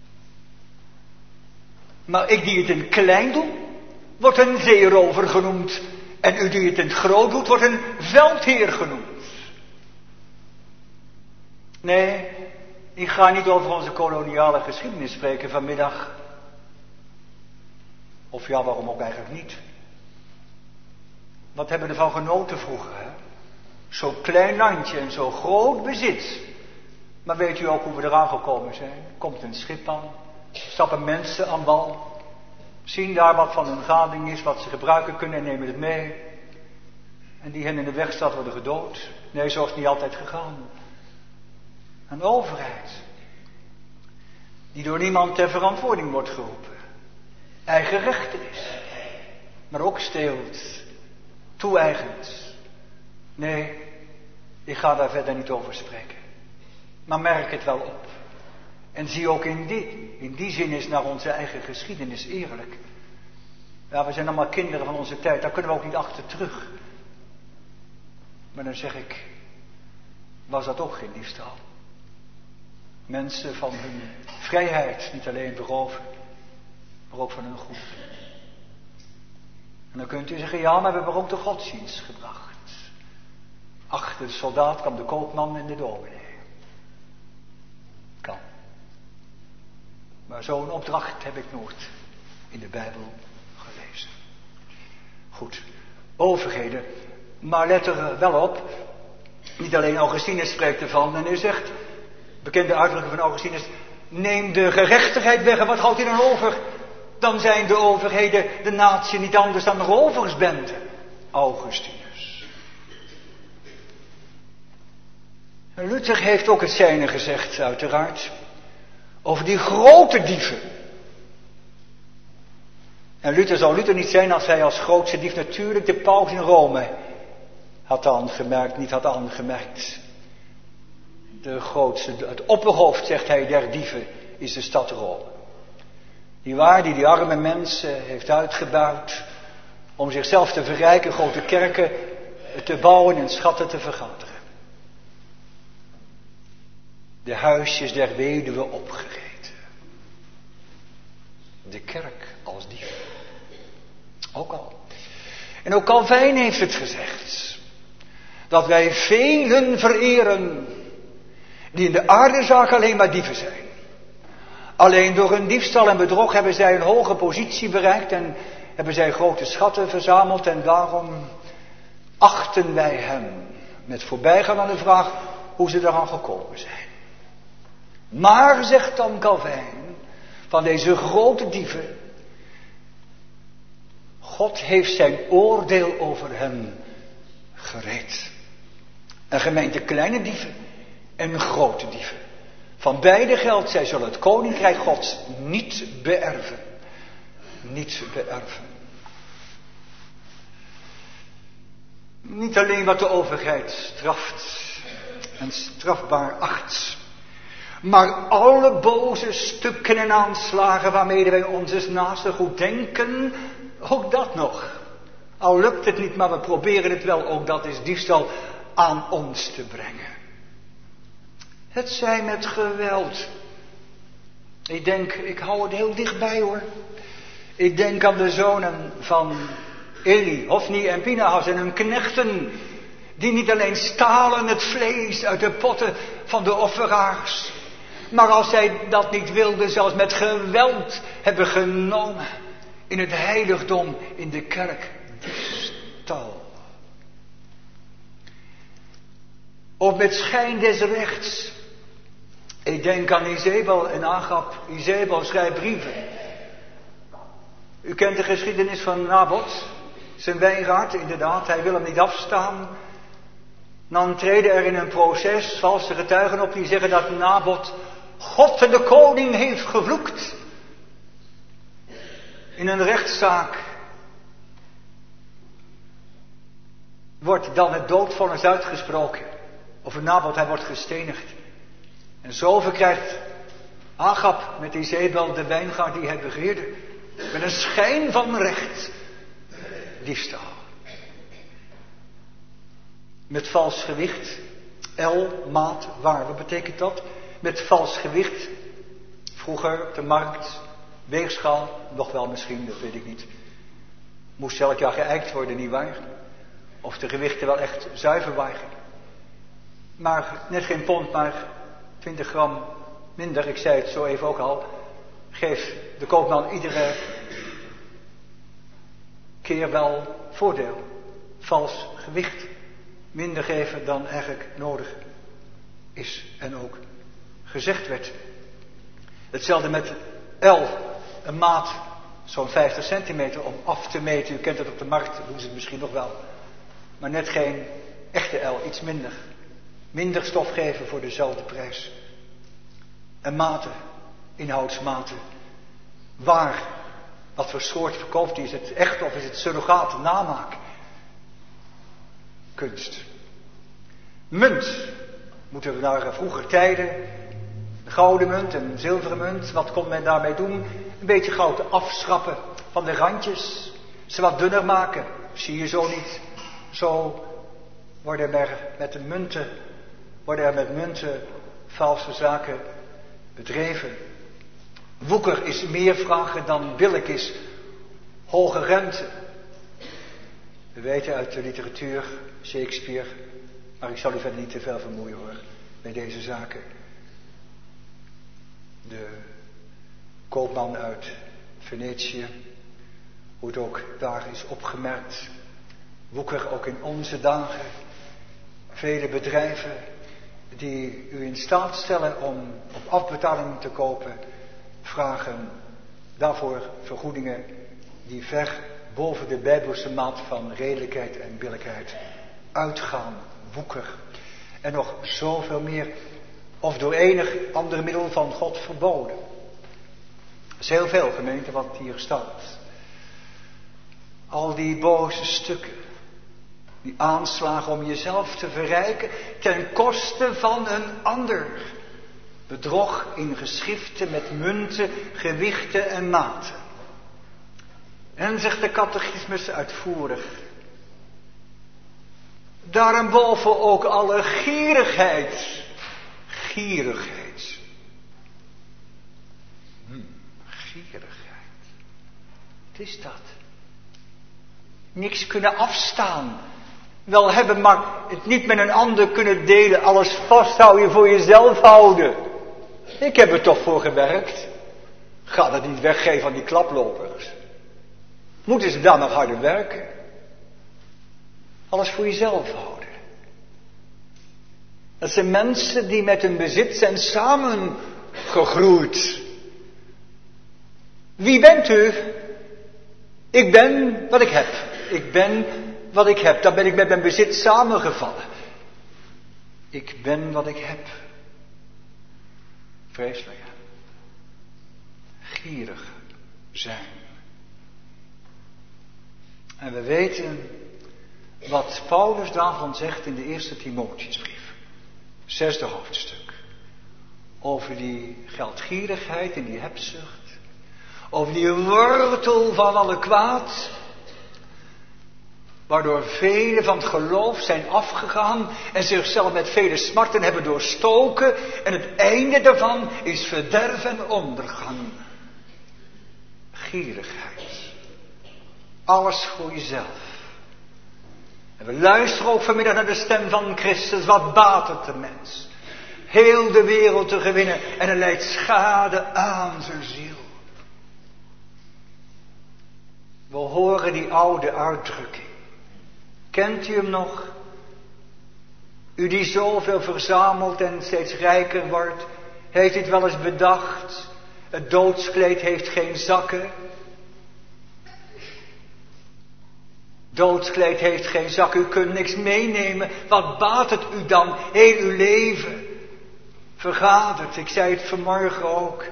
Maar ik die het in het klein doe, wordt een zeerover genoemd. En u die het in het groot doet, wordt een veldheer genoemd. Nee, ik ga niet over onze koloniale geschiedenis spreken vanmiddag. Of ja, waarom ook eigenlijk niet? Wat hebben we ervan genoten vroeger, hè? Zo'n klein landje en zo'n groot bezit. Maar weet u ook hoe we eraan gekomen zijn? Komt een schip aan, stappen mensen aan wal, zien daar wat van hun gading is, wat ze gebruiken kunnen en nemen het mee. En die hen in de weg staat worden gedood. Nee, zo is het niet altijd gegaan. Een overheid, die door niemand ter verantwoording wordt geroepen. Eigen rechter is, maar ook steelt, toe-eigent. Nee, ik ga daar verder niet over spreken. Maar merk het wel op. En zie ook in die zin is naar onze eigen geschiedenis eerlijk. Ja, we zijn allemaal kinderen van onze tijd, daar kunnen we ook niet achter terug. Maar dan zeg ik, was dat ook geen diefstal? Mensen van hun vrijheid niet alleen beroven, maar ook van hun goed. En dan kunt u zeggen, ja, maar we hebben ook de godsdienst gebracht. Achter de soldaat kwam de koopman en de dominee. Kan. Maar zo'n opdracht heb ik nooit in de Bijbel gelezen. Goed, overheden. Maar let er wel op, niet alleen Augustinus spreekt ervan. En hij zegt, bekende uitdrukking van Augustinus, neem de gerechtigheid weg en wat houdt hij dan over? Dan zijn de overheden, de natie niet anders dan roversbende. Augustinus. En Luther heeft ook het zijne gezegd, uiteraard. Over die grote dieven. En Luther zou Luther niet zijn als hij als grootste dief natuurlijk de paus in Rome niet had aangemerkt. De grootste, het opperhoofd, zegt hij, der dieven is de stad Rome. Die arme mensen heeft uitgebuit om zichzelf te verrijken, grote kerken te bouwen en schatten te vergaderen. De huisjes der weduwe opgereten. De kerk als dief. Ook al. En ook Calvijn heeft het gezegd. Dat wij velen vereren die in de aardezaak alleen maar dieven zijn. Alleen door hun diefstal en bedrog hebben zij een hoge positie bereikt en hebben zij grote schatten verzameld en daarom achten wij hem met voorbijgaan aan de vraag hoe ze eraan gekomen zijn. Maar, zegt dan Calvijn, van deze grote dieven, God heeft zijn oordeel over hen gereed. En gemeente kleine dieven en grote dieven. Van beide geldt, zij zullen het koninkrijk Gods niet beërven. Niet beërven. Niet alleen wat de overheid straft en strafbaar acht, maar alle boze stukken en aanslagen waarmee wij onze naasten goed denken, ook dat nog. Al lukt het niet, maar we proberen het wel, ook dat is diefstal, aan ons te brengen. Het zij met geweld. Ik hou het heel dichtbij hoor. Ik denk aan de zonen van Eli, Hofni en Pinehas en hun knechten, die niet alleen stalen het vlees uit de potten van de offeraars, maar als zij dat niet wilden, zelfs met geweld hebben genomen in het heiligdom, in de kerk, diefstal. Of met schijn des rechts. Ik denk aan Izebel en Agab. Izebel schrijft brieven. U kent de geschiedenis van Nabot. Zijn wijngaard, inderdaad. Hij wil hem niet afstaan. Dan treden er in een proces valse getuigen op die zeggen dat Nabot God en de koning heeft gevloekt. In een rechtszaak wordt dan het doodvonnis uitgesproken over Nabot, hij wordt gestenigd. En zo verkrijgt Agab met Izebel de wijngaard die hij begeerde, met een schijn van recht, diefstal. Met vals gewicht, maat, waar, wat betekent dat? Met vals gewicht, vroeger op de markt, weegschaal, nog wel misschien, dat weet ik niet. Moest elk jaar geëikt worden, nietwaar? Of de gewichten wel echt zuiver waren. Maar net geen pond, maar 20 gram minder, ik zei het zo even ook al, geeft de koopman iedere keer wel voordeel. Vals gewicht. Minder geven dan eigenlijk nodig is en ook gezegd werd. Hetzelfde met een maat, zo'n 50 centimeter om af te meten. U kent het op de markt, doen ze het misschien nog wel. Maar net geen echte iets minder. Minder stof geven voor dezelfde prijs. En maten, inhoudsmaten. Waar, wat voor soort verkoopt die? Is het echt of is het surrogaat, namaak? Kunst. Munt. Moeten we naar vroeger tijden, de gouden munt en zilveren munt, wat kon men daarmee doen? Een beetje goud afschrappen van de randjes, ze wat dunner maken. Zie je zo niet. Zo worden er met munten valse zaken bedreven. Woeker is meer vragen dan billijk is. Hoge rente. We weten uit de literatuur, Shakespeare, maar ik zal u verder niet te veel vermoeien hoor, bij deze zaken. De koopman uit Venetië, hoe het ook daar is opgemerkt. Woeker ook in onze dagen. Vele bedrijven die u in staat stellen om op afbetaling te kopen, vragen daarvoor vergoedingen die ver boven de bijbelse maat van redelijkheid en billijkheid uitgaan. Woeker. En nog zoveel meer. Of door enig andere middel van God verboden. Dat is heel veel, gemeente, wat hier staat. Al die boze stukken. Die aanslagen om jezelf te verrijken ten koste van een ander. Bedrog in geschriften met munten, gewichten en maten. En zegt de catechismus uitvoerig. Daarboven ook alle gierigheid. Gierigheid. Gierigheid. Wat is dat? Niks kunnen afstaan. Wel hebben, maar het niet met een ander kunnen delen. Alles vasthouden, voor jezelf houden. Ik heb er toch voor gewerkt. Ga dat niet weggeven aan die klaplopers. Moeten ze dan nog harder werken? Alles voor jezelf houden. Dat zijn mensen die met hun bezit zijn samengegroeid. Wie bent u? Ik ben wat ik heb. Ik ben wat ik heb. Dan ben ik met mijn bezit samengevallen. Ik ben wat ik heb. Vreselijk. Gierig zijn. En we weten wat Paulus daarvan zegt in de eerste Timotheusbrief. 6e hoofdstuk. Over die geldgierigheid en die hebzucht. Over die wortel van alle kwaad. Waardoor velen van het geloof zijn afgegaan en zichzelf met vele smarten hebben doorstoken. En het einde daarvan is verderf en ondergang. Gierigheid. Alles voor jezelf. En we luisteren ook vanmiddag naar de stem van Christus. Wat baat het de mens? Heel de wereld te gewinnen en hij leidt schade aan zijn ziel. We horen die oude uitdrukking. Kent u hem nog? U die zoveel verzamelt en steeds rijker wordt, heeft u het wel eens bedacht? Het doodskleed heeft geen zakken. Doodskleed heeft geen zak, u kunt niks meenemen. Wat baat het u dan? Heel uw leven vergadert. Ik zei het vanmorgen ook.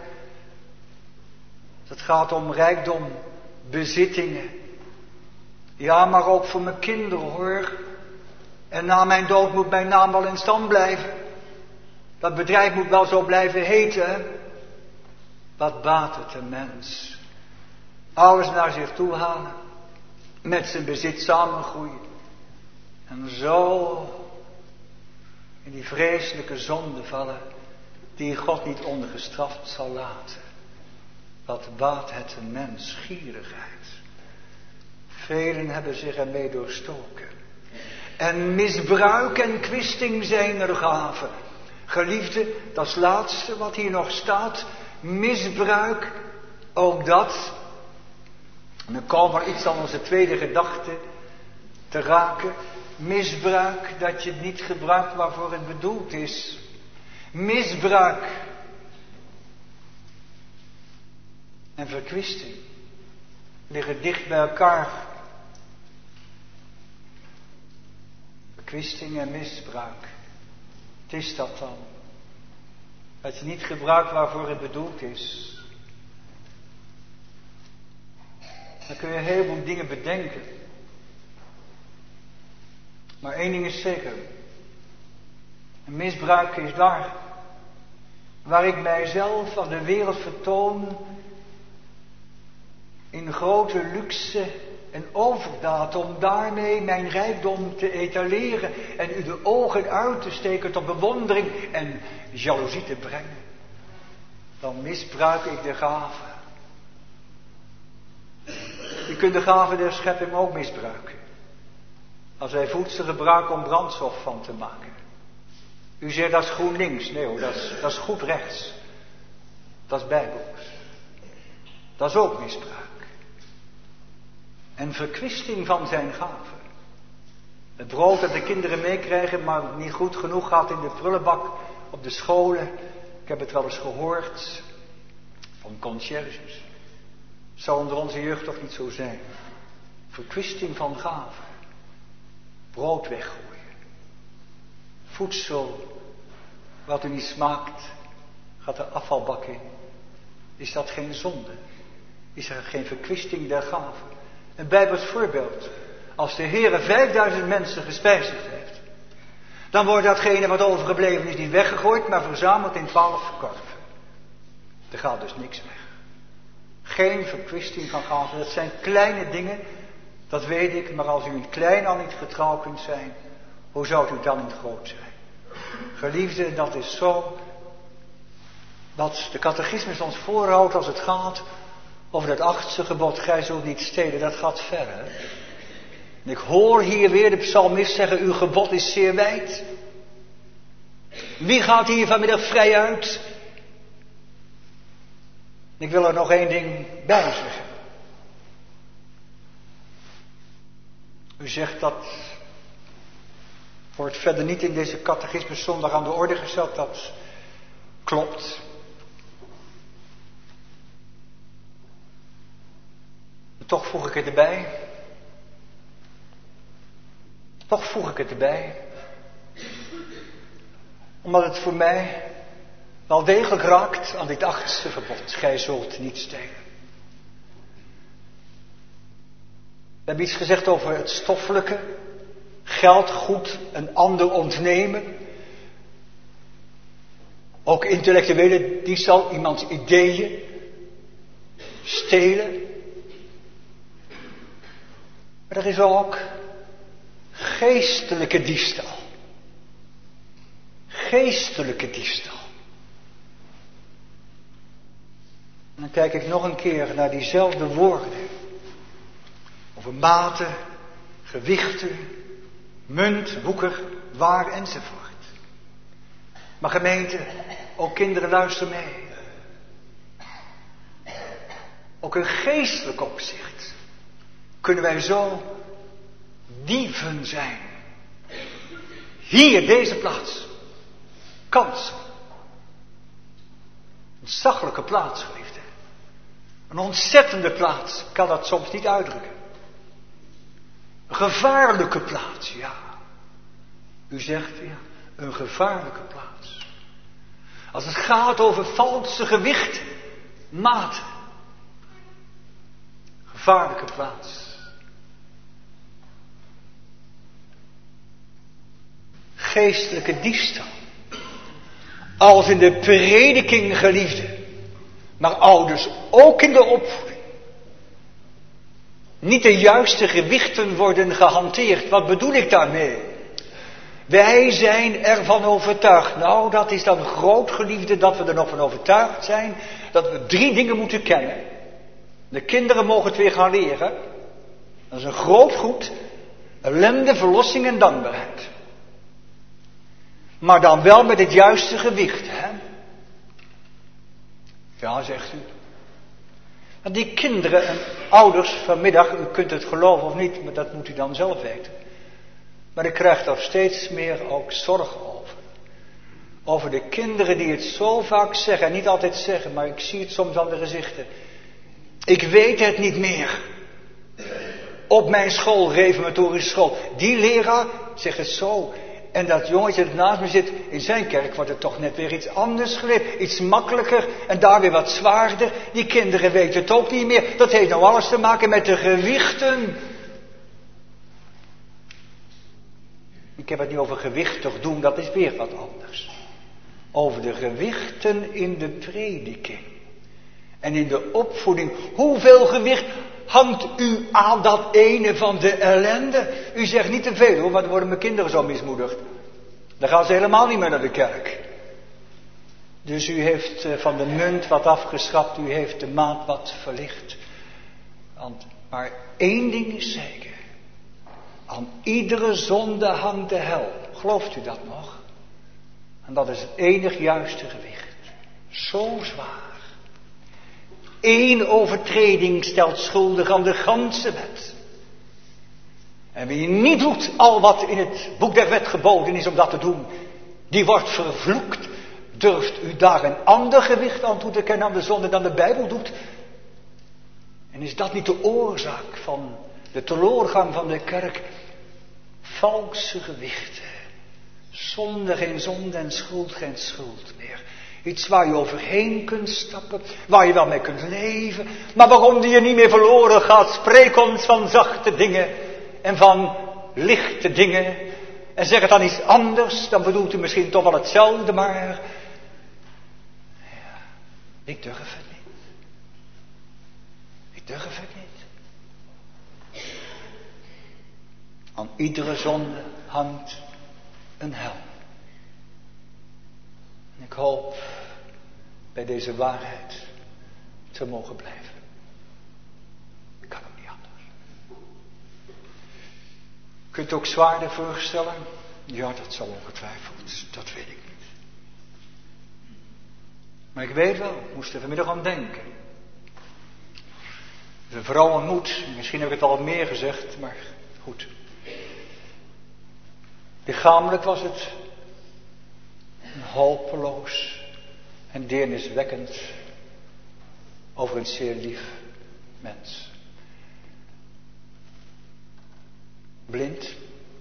Het gaat om rijkdom, bezittingen. Ja, maar ook voor mijn kinderen hoor. En na mijn dood moet mijn naam wel in stand blijven. Dat bedrijf moet wel zo blijven heten. Wat baat het een mens? Alles naar zich toe halen. Met zijn bezit samengroeien. En zo in die vreselijke zonde vallen. Die God niet ongestraft zal laten. Wat baat het een mens? Gierigheid. Velen hebben zich ermee doorstoken. En misbruik en kwisting zijn er gaven. Geliefde, dat is het laatste wat hier nog staat. Misbruik, ook dat. En dan komen we iets aan onze tweede gedachte te raken. Misbruik, dat je het niet gebruikt waarvoor het bedoeld is. Misbruik. En verkwisting liggen dicht bij elkaar. Verkwisting en misbruik. Wat is dat dan? Dat je niet gebruikt waarvoor het bedoeld is. Dan kun je een heleboel dingen bedenken. Maar één ding is zeker. Een misbruik is daar. Waar ik mijzelf aan de wereld vertoon. In grote luxe en overdaad. Om daarmee mijn rijkdom te etaleren. En u de ogen uit te steken tot bewondering en jaloezie te brengen. Dan misbruik ik de gave. Je kunt de gave der schepping ook misbruiken. Als wij voedsel gebruiken om brandstof van te maken. U zegt dat is GroenLinks. Nee hoor, dat is goed rechts. Dat is bijbels. Dat is ook misbruik. En verkwisting van zijn gave. Het brood dat de kinderen meekrijgen, maar niet goed genoeg gaat in de prullenbak op de scholen. Ik heb het wel eens gehoord van conciërges. Zal onder onze jeugd toch niet zo zijn? Verkwisting van gaven. Brood weggooien. Voedsel wat u niet smaakt, gaat de afvalbak in. Is dat geen zonde? Is er geen verkwisting der gaven? Een bijbels voorbeeld. Als de Heere 5000 mensen gespijzigd heeft, dan wordt datgene wat overgebleven is niet weggegooid, maar verzameld in 12 korven. Er gaat dus niks weg. Geen verkwisting van gaven. Dat zijn kleine dingen, dat weet ik, maar als u in het klein al niet getrouw kunt zijn, hoe zou u dan in het groot zijn? Geliefden, dat is zo wat de catechismus ons voorhoudt als het gaat over het 8e gebod, gij zult niet stelen. Dat gaat ver, hè? En ik hoor hier weer de psalmist zeggen, uw gebod is zeer wijd. Wie gaat hier vanmiddag vrij uit? Ik wil er nog één ding bij zeggen. U zegt dat wordt verder niet in deze catechismus zondag aan de orde gesteld. Dat klopt. Toch voeg ik het erbij. Omdat het voor mij wel degelijk raakt aan dit 8e gebod. Gij zult niet stelen. We hebben iets gezegd over het stoffelijke. Geld, goed, een ander ontnemen. Ook intellectuele diefstal, iemands ideeën. Stelen. Maar er is ook geestelijke diefstal. Geestelijke diefstal. En dan kijk ik nog een keer naar diezelfde woorden. Over maten, gewichten, munt, boeker, waar enzovoort. Maar gemeente, ook kinderen, luister mee. Ook in geestelijk opzicht kunnen wij zo dieven zijn. Hier, deze plaats. Kans. Een zachtelijke plaats, geliefde. Een ontzettende plaats. Ik kan dat soms niet uitdrukken. Een gevaarlijke plaats, ja. U zegt, ja, een gevaarlijke plaats. Als het gaat over valse gewichten, maten. Gevaarlijke plaats. Geestelijke diefstal. Als in de prediking, geliefde. Maar ouders ook in de opvoeding. Niet de juiste gewichten worden gehanteerd. Wat bedoel ik daarmee? Wij zijn ervan overtuigd. Nou, dat is dan groot, geliefde, dat we er nog van overtuigd zijn. Dat we 3 dingen moeten kennen. De kinderen mogen het weer gaan leren. Dat is een groot goed. Ellende, verlossing en dankbaarheid. Maar dan wel met het juiste gewicht, hè? Ja, zegt u. En die kinderen en ouders vanmiddag, u kunt het geloven of niet, maar dat moet u dan zelf weten. Maar ik krijg er steeds meer ook zorg over. Over de kinderen die het zo vaak zeggen, en niet altijd zeggen, maar ik zie het soms aan de gezichten. Ik weet het niet meer. Op mijn school, reformatorische school, die leraar zegt het zo. En dat jongetje dat naast me zit, in zijn kerk wordt het toch net weer iets anders geleerd. Iets makkelijker en daar weer wat zwaarder. Die kinderen weten het ook niet meer. Dat heeft nou alles te maken met de gewichten. Ik heb het niet over gewichtig doen, dat is weer wat anders. Over de gewichten in de prediking. En in de opvoeding. Hoeveel gewicht hangt u aan dat ene van de ellende? U zegt niet te veel hoor, want dan worden mijn kinderen zo mismoedigd. Dan gaan ze helemaal niet meer naar de kerk. Dus u heeft van de munt wat afgeschrapt, u heeft de maat wat verlicht. Maar één ding is zeker. Aan iedere zonde hangt de hel. Gelooft u dat nog? En dat is het enig juiste gewicht. Zo zwaar. 1 overtreding stelt schuldig aan de ganse wet. En wie niet doet al wat in het boek der wet geboden is om dat te doen, die wordt vervloekt. Durft u daar een ander gewicht aan toe te kennen aan de zonde dan de Bijbel doet? En is dat niet de oorzaak van de teloorgang van de kerk? Valse gewichten. Zonde geen zonde en schuld geen schuld meer. Iets waar je overheen kunt stappen, waar je wel mee kunt leven, maar waarom die je niet meer verloren gaat. Spreek ons van zachte dingen en van lichte dingen. En zeg het dan iets anders, dan bedoelt u misschien toch wel hetzelfde, maar ja, ik durf het niet. Ik durf het niet. Aan iedere zonde hangt een hel. En ik hoop bij deze waarheid te mogen blijven. Ik kan ook niet anders. Kunt u ook zwaarder voorstellen? Ja, dat zal ongetwijfeld. Dat weet ik niet. Maar ik weet wel, ik moest er vanmiddag aan denken. De vrouw ontmoet, misschien heb ik het al meer gezegd, maar goed. Lichamelijk was het een hopeloos en deerniswekkend, overigens zeer lief mens. Blind,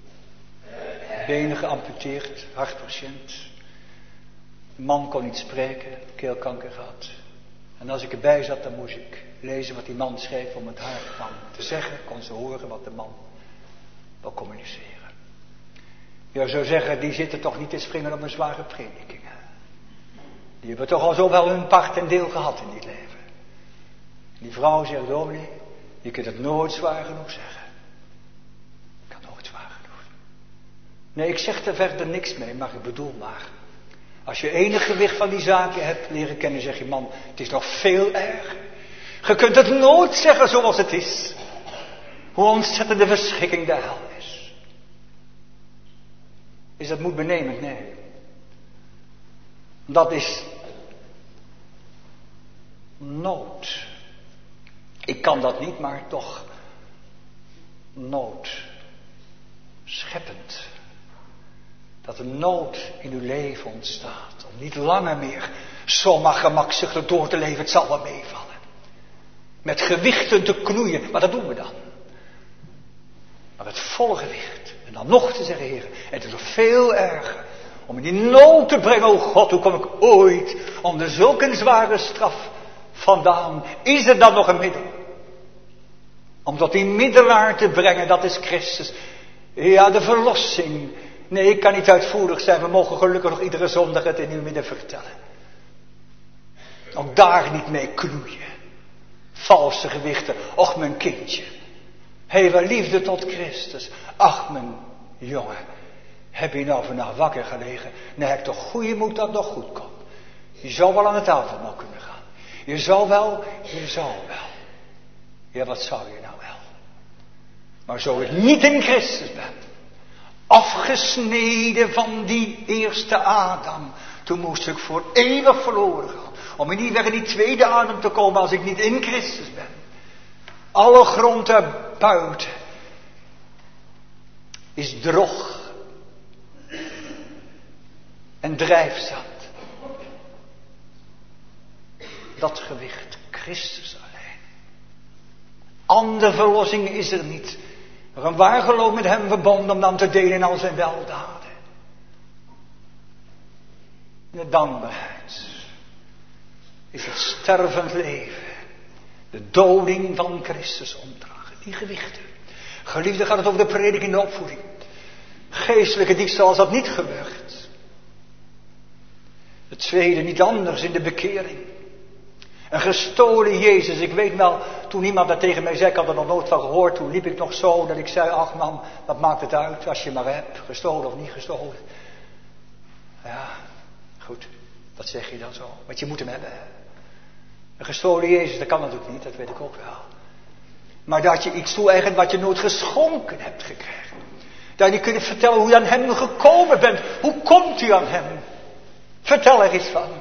benen geamputeerd, hartpatiënt. De man kon niet spreken, keelkanker gehad. En als ik erbij zat, dan moest ik lezen wat die man schreef om het haar van te zeggen. Kon ze horen wat de man wil communiceren. Je zou zeggen, die zitten toch niet te springen op een zware predikingen. Die hebben toch al zo wel hun part en deel gehad in dit leven. Die vrouw zegt, dominee, je kunt het nooit zwaar genoeg zeggen. Ik kan nooit zwaar genoeg. Nee, ik zeg er verder niks mee, maar ik bedoel maar. Als je enig gewicht van die zaken hebt leren kennen, zeg je, man, het is nog veel erger. Je kunt het nooit zeggen zoals het is. Hoe ontzettende verschrikking de hel is. Is dat moedbenemend? Nee. Dat is nood. Ik kan dat niet, maar toch nood. Scheppend. Dat er nood in uw leven ontstaat. Om niet langer meer zomaar gemakzuchtig door te leven. Het zal wel meevallen. Met gewichten te knoeien. Maar dat doen we dan. Maar het volle gewicht. En dan nog te zeggen, Heer, het is nog veel erger. Om in die nood te brengen, oh God, hoe kom ik ooit onder zulke zware straf vandaan? Is er dan nog een middel? Om tot die middelaar te brengen, dat is Christus. Ja, de verlossing. Nee, ik kan niet uitvoerig zijn. We mogen gelukkig nog iedere zondag het in uw midden vertellen. Ook daar niet mee knoeien. Valse gewichten. Och, mijn kindje. Hé, wat liefde tot Christus. Ach, mijn jongen. Heb je nou vannacht wakker gelegen? Nee, heb ik toch goede moed dat het nog goed komt. Je zou wel aan het avondmaal kunnen gaan. Je zou wel. Ja, wat zou je nou wel? Maar zo ik niet in Christus ben. Afgesneden van die eerste Adam. Toen moest ik voor eeuwig verloren gaan. Om in die tweede Adam te komen als ik niet in Christus ben. Alle grond daarbuiten is drog en drijfzand. Dat gewicht, Christus alleen. Andere verlossing is er niet. Maar een waar geloof met hem verbonden om dan te delen in al zijn weldaden. De dankbaarheid is het stervend leven. De doding van Christus omdragen. Die gewichten. Geliefde, gaat het over de prediking en de opvoeding. Geestelijke diefstal als dat niet gebeurt. Het tweede niet anders in de bekering. Een gestolen Jezus. Ik weet wel, toen iemand dat tegen mij zei, ik had er nog nooit van gehoord. Toen liep ik nog zo dat ik zei, ach man, wat maakt het uit als je maar hebt. Gestolen of niet gestolen. Ja, goed. Dat zeg je dan zo. Want je moet hem hebben. Een gestolen Jezus, dat kan natuurlijk niet, dat weet ik ook wel. Maar dat je iets toe-eigent wat je nooit geschonken hebt gekregen. Dat je kunt vertellen hoe je aan hem gekomen bent. Hoe komt u aan hem? Vertel er iets van.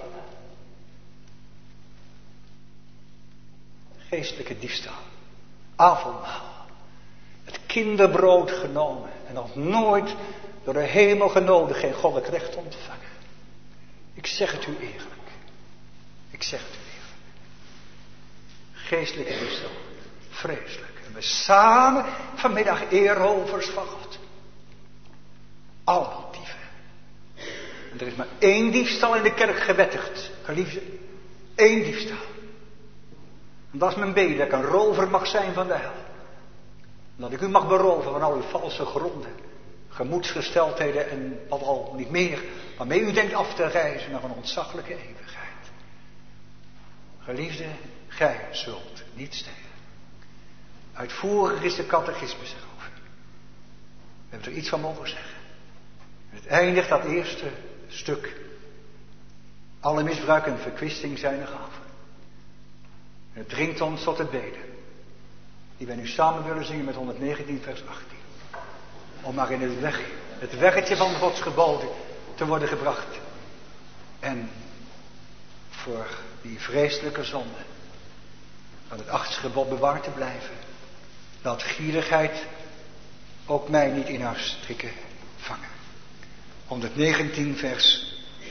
Geestelijke diefstal. Avondmaal. Het kinderbrood genomen. En nog nooit door de hemel genodigd geen goddelijk recht ontvangen. Ik zeg het u eerlijk. Ik zeg het u eerlijk. Geestelijke diefstal. Vreselijk. En we samen vanmiddag eerrovers van God. Allemaal dieven. En er is maar één diefstal in de kerk gewettigd. Geliefde. 1 diefstal. En dat is mijn bede, dat ik een rover mag zijn van de hel. Dat ik u mag beroven van al uw valse gronden, gemoedsgesteldheden en wat al niet meer, waarmee u denkt af te reizen naar een ontzaglijke eeuwigheid. Geliefde, gij zult niet stelen. Uitvoerig is de catechismus erover. We hebben er iets van mogen zeggen. Het eindigt dat eerste stuk. Alle misbruik en verkwisting zijn een gave. Het dringt ons tot het beden. Die wij nu samen willen zingen met 119 vers 18. Om maar in het weggetje van Gods geboden te worden gebracht. En voor die vreselijke zonde van het 8e gebod bewaard te blijven. Dat gierigheid ook mij niet in haar strikken vangen. 119 vers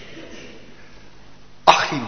18.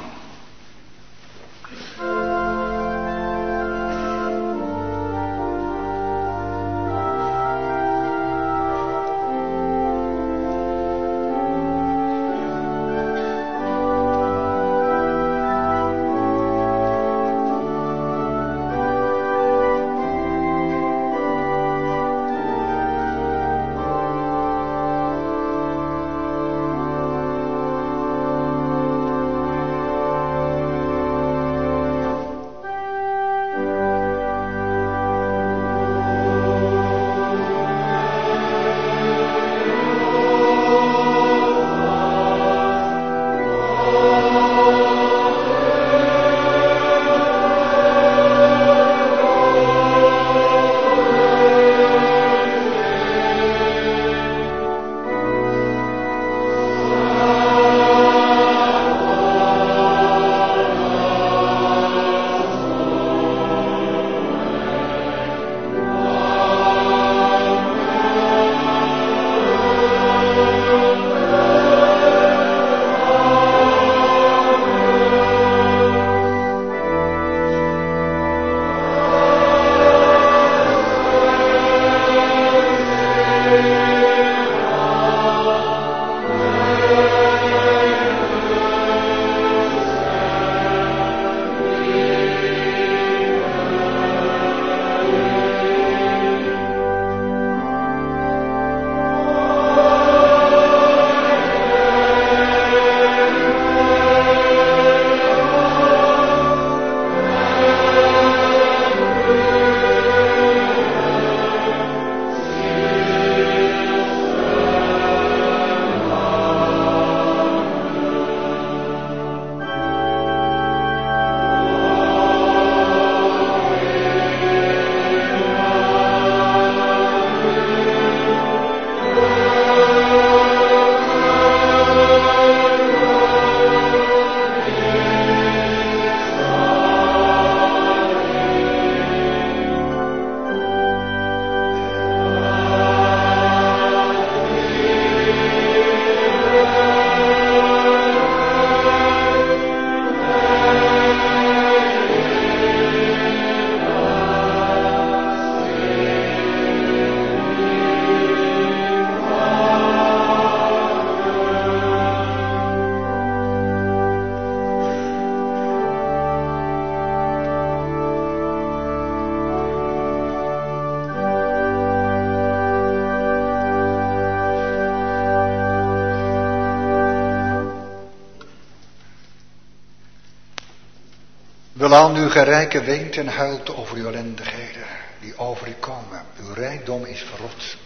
Welaan uw gerijke weent en huilt over uw ellendigheden die over u komen. Uw rijkdom is verrot.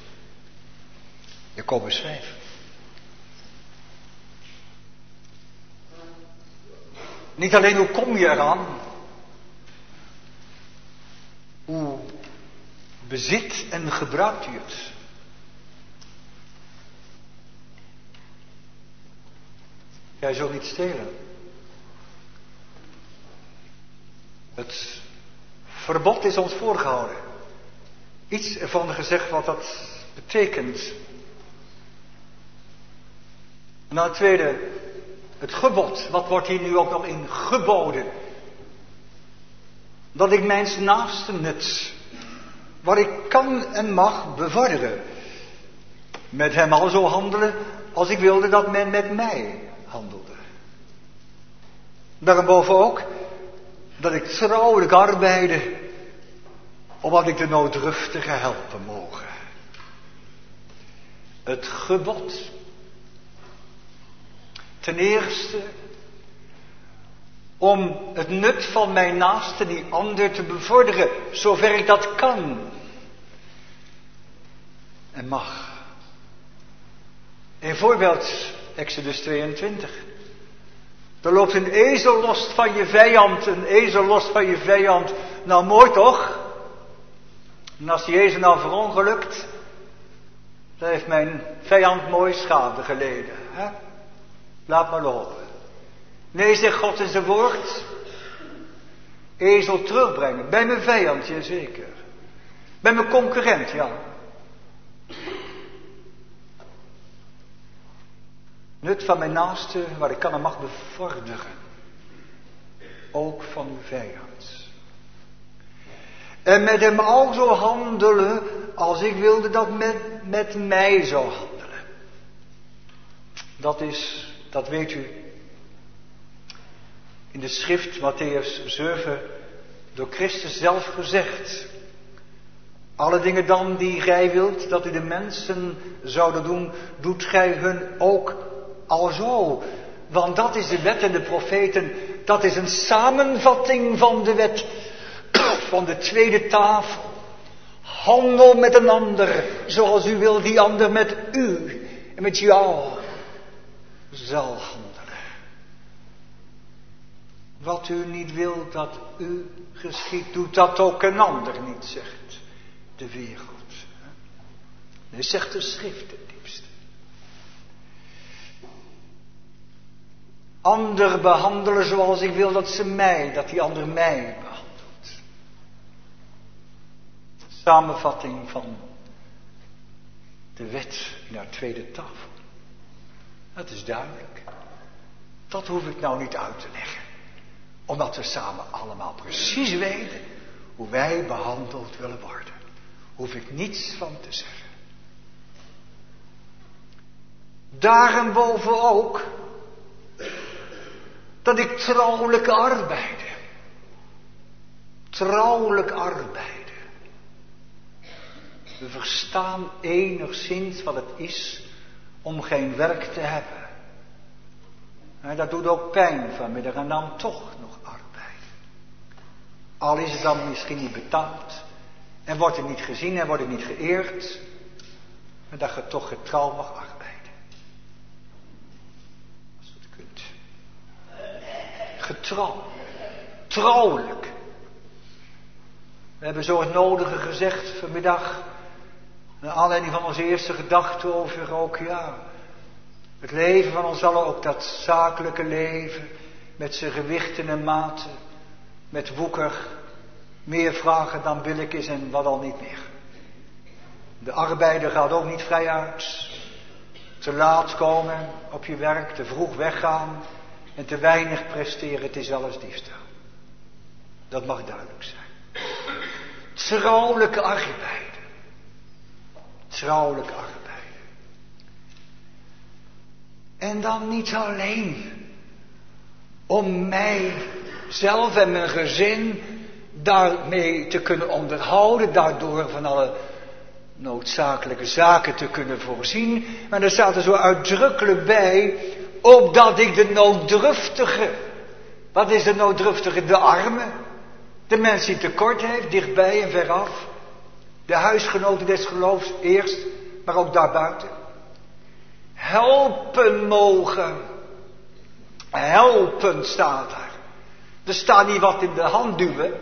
Jacobus 5. Niet alleen hoe kom je eraan, hoe bezit en gebruikt u het. Jij zult niet stelen. Het verbod is ons voorgehouden. Iets ervan gezegd wat dat betekent. En dan het tweede, het gebod. Wat wordt hier nu ook nog in geboden? Dat ik mijns naasten nut, wat ik kan en mag bevorderen. Met hem al zo handelen als ik wilde dat men met mij handelde. Daarboven ook dat ik trouwelijk arbeide opdat ik de nooddruftige helpen mogen. Het gebod. Ten eerste, om het nut van mijn naaste, die ander, te bevorderen, zover ik dat kan en mag. Een voorbeeld, Exodus 22. Er loopt een ezel los van je vijand, een ezel los van je vijand. Nou, mooi toch? En als die ezel nou verongelukt, dan heeft mijn vijand mooi schade geleden. Hè? Laat maar lopen. Nee, zegt God in zijn woord. Ezel terugbrengen. Bij mijn vijand, jazeker. Bij mijn concurrent, ja. Nut van mijn naaste, waar ik kan en mag bevorderen. Ook van uw vijand. En met hem al zo handelen als ik wilde dat met mij zou handelen. Dat weet u. In de schrift Mattheüs 7 door Christus zelf gezegd. Alle dingen dan die gij wilt dat u de mensen zouden doen, doet gij hun ook alzo. Want dat is de wet en de profeten. Dat is een samenvatting van de wet. Van de tweede tafel. Handel met een ander zoals u wil die ander met u en met jou zal handelen. Wat u niet wilt dat u geschiedt, doet dat ook een ander niet, zegt de wereld. Nee, zegt de schrift het diepste. Ander behandelen zoals ik wil dat die ander mij behandelt. Samenvatting van de wet in haar tweede tafel. Dat is duidelijk. Dat hoef ik nou niet uit te leggen. Omdat we samen allemaal precies weten hoe wij behandeld willen worden. Hoef ik niets van te zeggen. Daarboven ook dat ik trouwelijk arbeide. Trouwelijk arbeide. We verstaan enigszins wat het is om geen werk te hebben. En dat doet ook pijn vanmiddag en dan toch nog arbeid. Al is het dan misschien niet betaald. En wordt het niet gezien en wordt het niet geëerd. Maar dat je toch getrouw mag arbeiden. Als je het kunt. Getrouw. Trouwelijk. We hebben zo het nodige gezegd vanmiddag. Naar aanleiding van onze eerste gedachte over ook, het leven van ons allen, ook dat zakelijke leven, met zijn gewichten en maten, met woeker, meer vragen dan billijk is en wat al niet meer. De arbeider gaat ook niet vrij uit. Te laat komen op je werk, te vroeg weggaan en te weinig presteren, het is alles diefstal. Dat mag duidelijk zijn. Trouwelijke arbeid. Trouwelijk arbeiden. En dan niet alleen om mijzelf en mijn gezin daarmee te kunnen onderhouden, daardoor van alle noodzakelijke zaken te kunnen voorzien, maar er staat er zo uitdrukkelijk bij, opdat ik de nooddruftige, wat is de nooddruftige? De arme, de mens die tekort heeft, dichtbij en veraf. De huisgenoten des geloofs eerst, maar ook daarbuiten. Helpen mogen. Helpen staat er. Er staat niet wat in de hand duwen.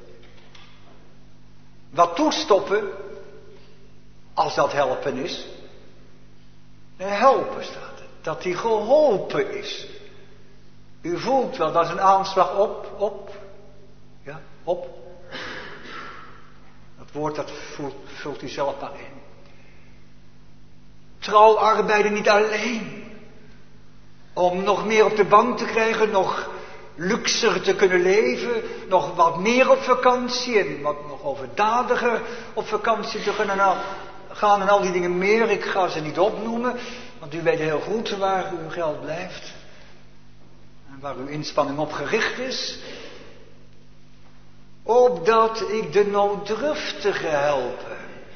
Wat toestoppen. Als dat helpen is. Helpen staat er. Dat hij geholpen is. U voelt wel, dat is een aanslag op. Ja, op. Het woord dat vult u zelf maar in. Trouw arbeiden niet alleen. Om nog meer op de bank te krijgen, nog luxer te kunnen leven, nog wat meer op vakantie en wat nog overdadiger op vakantie te kunnen gaan en al die dingen meer. Ik ga ze niet opnoemen, want u weet heel goed waar uw geld blijft. En waar uw inspanning op gericht is. opdat ik de nooddruftige helpe.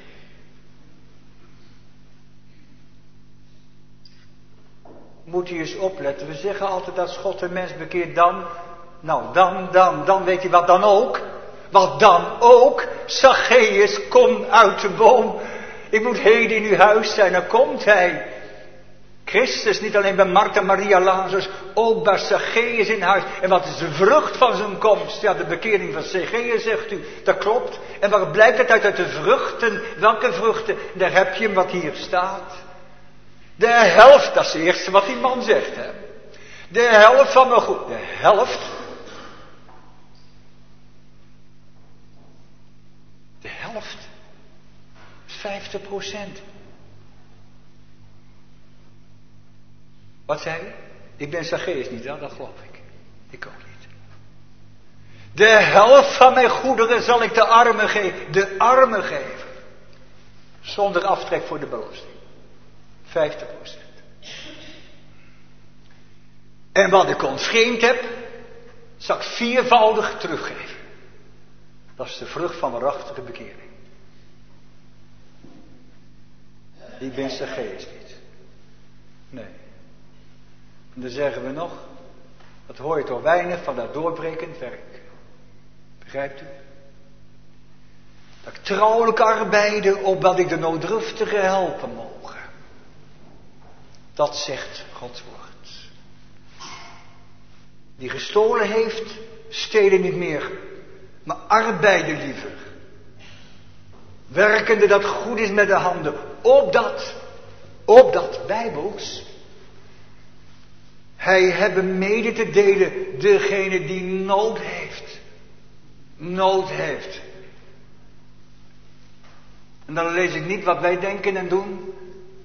Moet u eens opletten. We zeggen altijd dat God een mens bekeert dan. Nou, dan weet je wat dan ook. Wat dan ook. Zacchaeus, kom uit de boom. Ik moet heden in uw huis zijn. Dan komt hij. Christus, niet alleen bij Martha, Maria, Lazarus, ook bij Zacchaeus in huis. En wat is de vrucht van zijn komst? Ja, de bekering van Zacchaeus, zegt u. Dat klopt. En waar blijkt het uit de vruchten? Welke vruchten? Daar heb je hem wat hier staat. De helft, dat is het eerste wat die man zegt, hè. De helft van mijn goed. De helft. De helft. 50%. Wat zei u? Ik ben Zacchaeus niet, ja, dat geloof ik. Ik ook niet. De helft van mijn goederen zal ik de armen geven. De armen geven. Zonder aftrek voor de belasting. 50%. En wat ik ontvreemd heb, zal ik viervoudig teruggeven. Dat is de vrucht van waarachtige bekering. Ik ben Zacchaeus niet. Nee. En dan zeggen we nog, dat hoor je toch weinig van dat doorbrekend werk. Begrijpt u? Dat ik trouwelijk arbeide, opdat ik de nooddruftige helpen mogen. Dat zegt Gods woord. Die gestolen heeft, stelen niet meer, maar arbeiden liever. Werkende dat goed is met de handen, opdat bijbels, hij hebben mede te delen degene die nood heeft. Nood heeft. En dan lees ik niet wat wij denken en doen.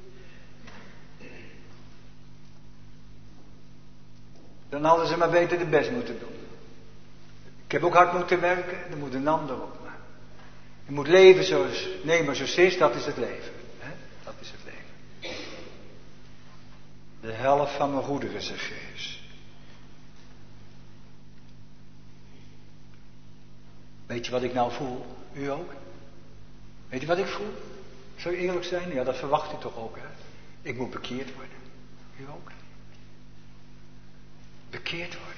Dan hadden ze maar beter de best moeten doen. Ik heb ook hard moeten werken, dan moet een ander ook maar. Je moet leven zoals, nee maar zoals is, dat is het leven. Hè? Dat is het leven. De helft van mijn goederen, zegt Jezus. Weet je wat ik nou voel? U ook? Weet je wat ik voel? Zou je eerlijk zijn? Ja, dat verwacht u toch ook, hè? Ik moet bekeerd worden. U ook? Bekeerd worden.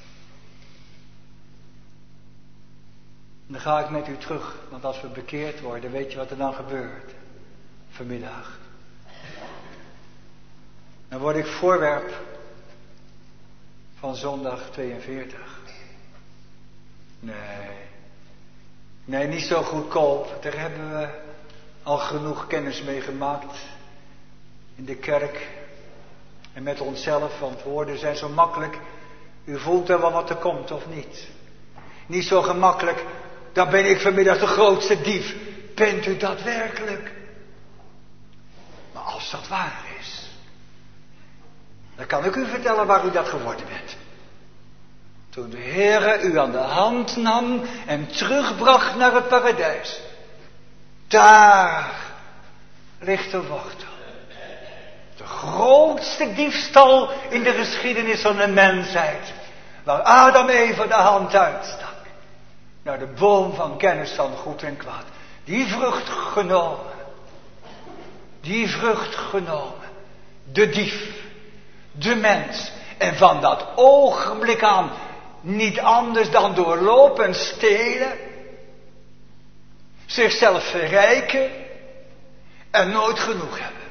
En dan ga ik met u terug, want als we bekeerd worden, weet je wat er dan gebeurt? Vanmiddag. Dan word ik voorwerp van zondag 42. Nee, niet zo goedkoop. Daar hebben we al genoeg kennis mee gemaakt. In de kerk. En met onszelf, want woorden zijn zo makkelijk. U voelt wel wat er komt, of niet? Niet zo gemakkelijk. Dan ben ik vanmiddag de grootste dief. Bent u dat werkelijk? Maar als dat waar is, dan kan ik u vertellen waar u dat geworden bent. Toen de Heere u aan de hand nam en terugbracht naar het paradijs. Daar ligt de wortel. De grootste diefstal in de geschiedenis van de mensheid. Waar Adam Eva de hand uitstak. Naar de boom van kennis van goed en kwaad. Die vrucht genomen. Die vrucht genomen. De dief. De mens. En van dat ogenblik aan niet anders dan doorlopen, stelen. Zichzelf verrijken. En nooit genoeg hebben.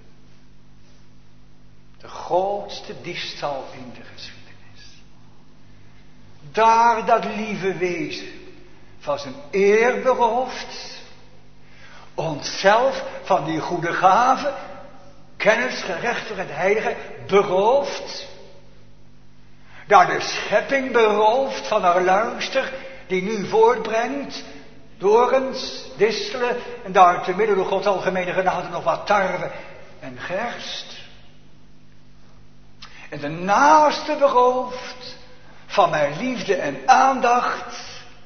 De grootste diefstal in de geschiedenis. Daar dat lieve wezen van zijn eer berooft. Onszelf van die goede gave, kennis, gerechtigheid, heiligheid berooft. Daar de schepping berooft van haar luister die nu voortbrengt. Dorens, distelen en daar te midden door Gods algemene genade nog wat tarwe en gerst. En de naaste berooft van mijn liefde en aandacht.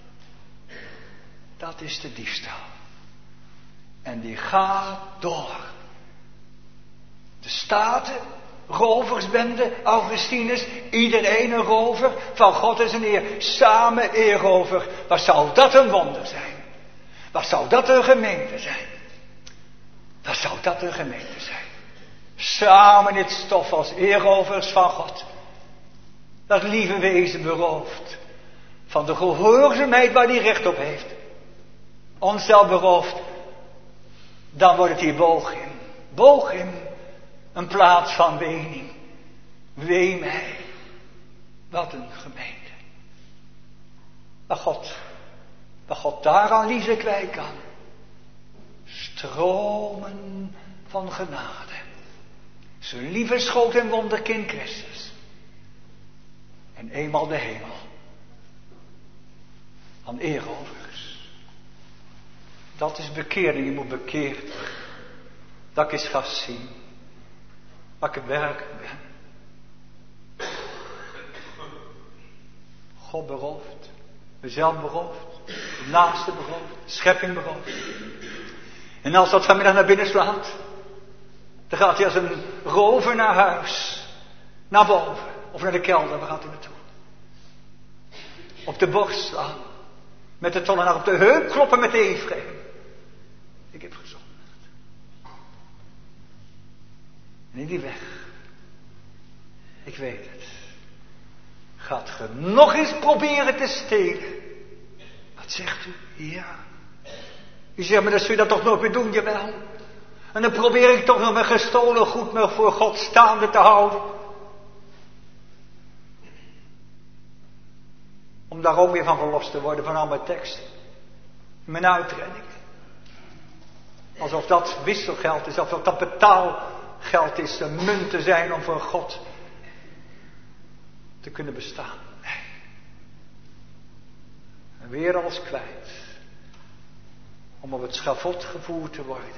Dat is de diefstal. En die gaat door. De staten, roversbende, Augustinus, iedereen een rover, van God is een eer, samen eerrover. Wat zou dat een wonder zijn? Wat zou dat een gemeente zijn? Wat zou dat een gemeente zijn? Samen dit stof als eerrovers van God. Dat lieve wezen beroofd van de gehoorzaamheid waar hij recht op heeft. Onszelf beroofd, dan wordt het hier Bochim. Bochim, een plaats van wening. Wee mij, wat een gemeente. Wat God daaraan liefde kwijt kan. Stromen van genade. Zijn lieve schoot en wonderkind Christus. En eenmaal de hemel. Aan eerovers. Dat is bekering, je moet bekeerd worden. Dat ik eens ga zien. Wat ik werkelijk ben. God beroofd. Mezelf beroofd. De naaste beroofd. De schepping beroofd. En als dat vanmiddag naar binnen slaat. Dan gaat hij als een rover naar huis. Naar boven. Of naar de kelder. Waar gaat hij naartoe? Op de borst slaan. Met de tollenaar op de heup kloppen met de Ephraim. Ik heb gezondigd. En in die weg. Ik weet het. Gaat ge nog eens proberen te stelen. Wat zegt u? Ja. U zegt, maar dan zul je dat toch nooit meer doen, jawel. En dan probeer ik toch nog mijn gestolen goed nog voor God staande te houden. Om daar ook weer van verlost te worden van al mijn teksten. Mijn uitredding. Alsof dat wisselgeld is, alsof dat betaalgeld is, een munt te zijn om voor God te kunnen bestaan. Nee. En weer alles kwijt. Om op het schavot gevoerd te worden.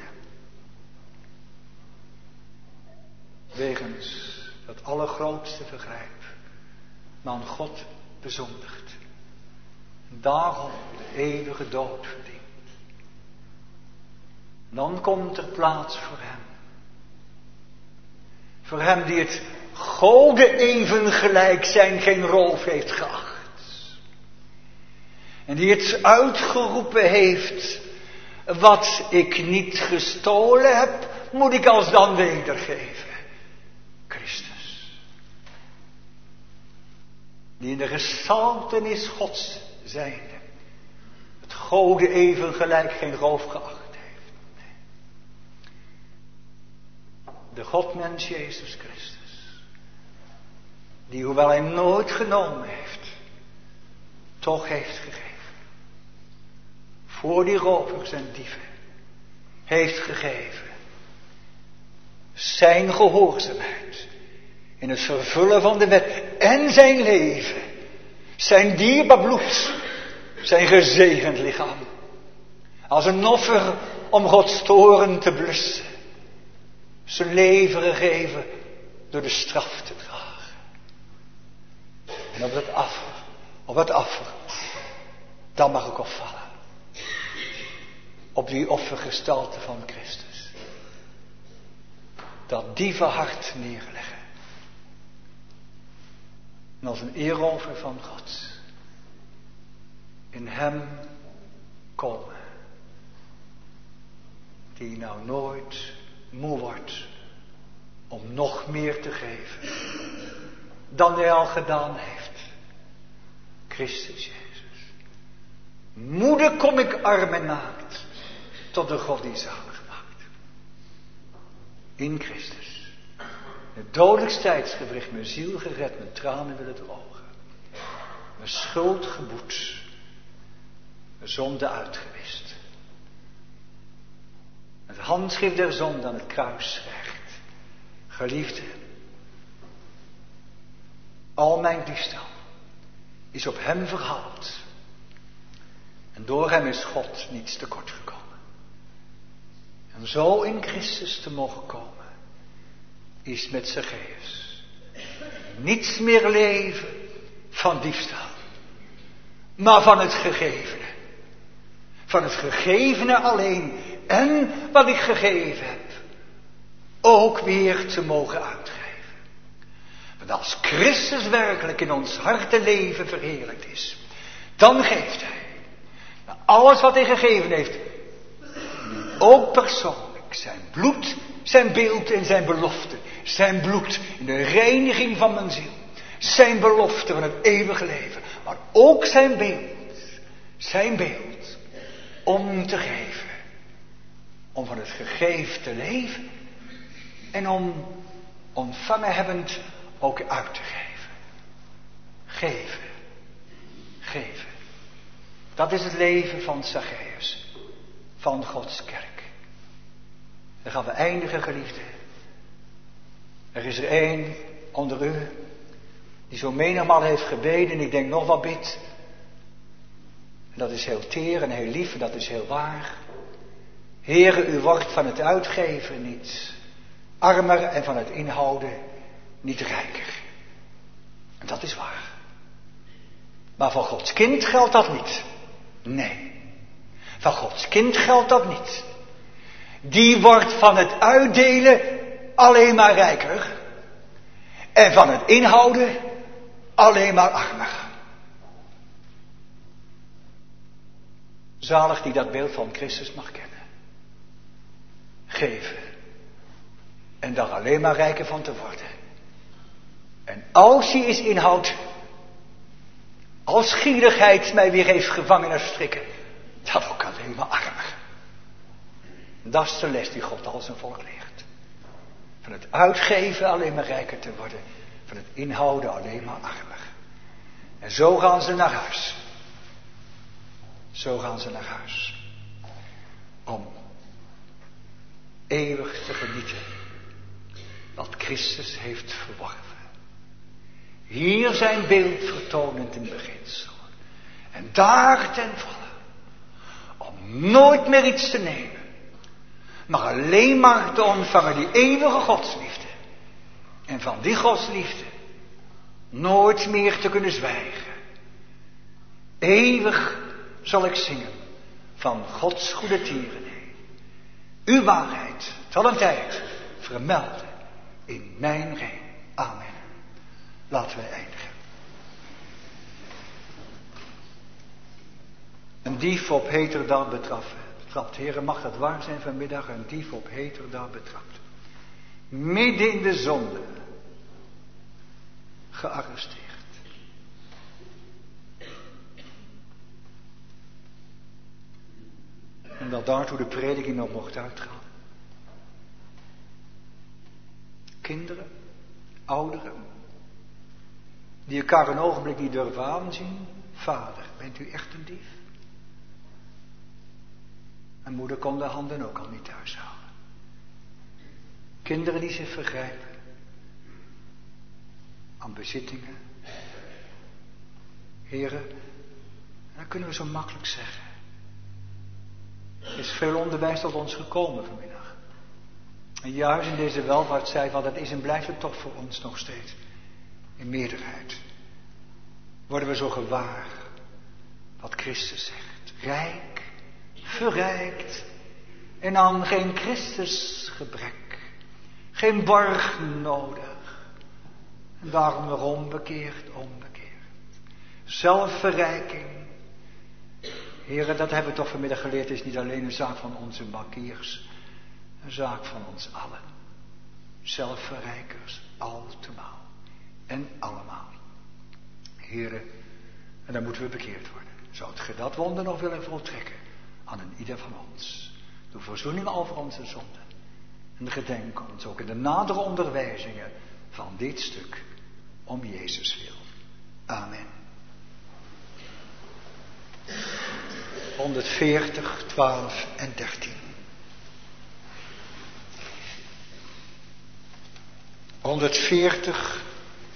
Wegens dat allergrootste vergrijp. Maar aan God bezondigd. En daarom de eeuwige dood verdient. Dan komt er plaats voor hem. Voor hem die het Gode even gelijk zijn geen roof heeft geacht. En die het uitgeroepen heeft. Wat ik niet gestolen heb, moet ik alsdan wedergeven. Christus. Die in de gestaltenis Gods zijnde. Het Gode even gelijk geen roof geacht heeft. Nee. De Godmens Jezus Christus. Die hoewel hij nooit genomen heeft. Toch heeft gegeven. Voor die rovers en dieven. Heeft gegeven. Zijn gehoorzaamheid. In het vervullen van de wet. En zijn leven. Zijn dierbaar bloed. Zijn gezegend lichaam. Als een offer om Gods toorn te blussen. Zijn leven gegeven door de straf te dragen. En op het offer, dan mag ik opvallen. Op die offergestalte van Christus. Dat dievenhart neerleggen. En als een eerover van God. In hem komen. Die nou nooit moe wordt. Om nog meer te geven. Dan hij al gedaan heeft. Christus Jezus. Moede kom ik arm en naakt. Tot de God die zalig maakt. In Christus. Het dodelijkste tijdsgewricht, mijn ziel gered, mijn tranen willen drogen. Mijn schuld geboet. Mijn zonde uitgewist. Het handschrift der zonde aan het kruis recht. Geliefde. Al mijn diefstal is op hem verhaald. En door hem is God niets tekort gekomen. En zo in Christus te mogen komen, is met Zacchaeus niets meer leven van diefstal, maar van het gegevene. Van het gegevene alleen en wat ik gegeven heb, ook weer te mogen uitgeven. Want als Christus werkelijk in ons hartenleven verheerlijkt is, dan geeft hij alles wat hij gegeven heeft, ook persoonlijk, zijn bloed, zijn beeld en zijn belofte. Zijn bloed in de reiniging van mijn ziel. Zijn belofte van het eeuwige leven. Maar ook zijn beeld om te geven. Om van het gegeven te leven. En om ontvangen hebbend ook uit te geven. Geven. Dat is het leven van Zacchaeus. Van Gods kerk. Dan gaan we eindigen, geliefden. Er is er één onder u die zo menigmaal heeft gebeden en ik denk nog wat bidt. En dat is heel teer en heel lief en dat is heel waar. Heere, u wordt van het uitgeven niet armer en van het inhouden niet rijker. En dat is waar. Maar voor Gods kind geldt dat niet. Nee. Van Gods kind geldt dat niet. Die wordt van het uitdelen alleen maar rijker. En van het inhouden alleen maar armer. Zalig die dat beeld van Christus mag kennen. Geven. En daar alleen maar rijker van te worden. En als hij is inhoudt. Als gierigheid mij weer heeft gevangen naar strikken. Dat ook alleen maar armer. Dat is de les die God al zijn volk leert. Van het uitgeven alleen maar rijker te worden. Van het inhouden alleen maar armer. En zo gaan ze naar huis. Zo gaan ze naar huis. Om eeuwig te genieten. Wat Christus heeft verworven. Hier zijn beeld vertonend in beginsel. En daar ten volle. Om nooit meer iets te nemen. Maar alleen maar te ontvangen die eeuwige godsliefde. En van die godsliefde nooit meer te kunnen zwijgen. Eeuwig zal ik zingen van Gods goede tierenheid. Uw waarheid zal een tijd vermelden in mijn rein. Amen. Laten wij eindigen. Een dief op heterdaad betrapt. Heren, mag dat waar zijn vanmiddag? Een dief op heterdaad betrapt. Midden in de zonde. Gearresteerd. En dat daartoe de prediking nog mocht uitgaan. Kinderen, ouderen, die elkaar een ogenblik niet durven aanzien. Vader, bent u echt een dief? En moeder kon de handen ook al niet thuis houden. Kinderen die zich vergrijpen aan bezittingen. Heren, dan kunnen we zo makkelijk zeggen. Er is veel onderwijs tot ons gekomen vanmiddag. En juist in deze welvaartstijd, want dat is en blijft het toch voor ons nog steeds. In meerderheid. Worden we zo gewaar wat Christus zegt. Rijk, verrijkt. En aan geen Christus gebrek. Geen borg nodig. En daarom weer onbekeerd. Zelfverrijking. Heren, dat hebben we toch vanmiddag geleerd. Het is niet alleen een zaak van onze bankiers. Een zaak van ons allen. Zelfverrijkers, altemaal. En allemaal. Heren, en dan moeten we bekeerd worden. Zou ge dat wonder nog willen voltrekken aan een ieder van ons. De verzoening over onze zonden. En gedenk ons ook in de nadere onderwijzingen van dit stuk. Om Jezus wil. Amen. 140, 12 en 13. 140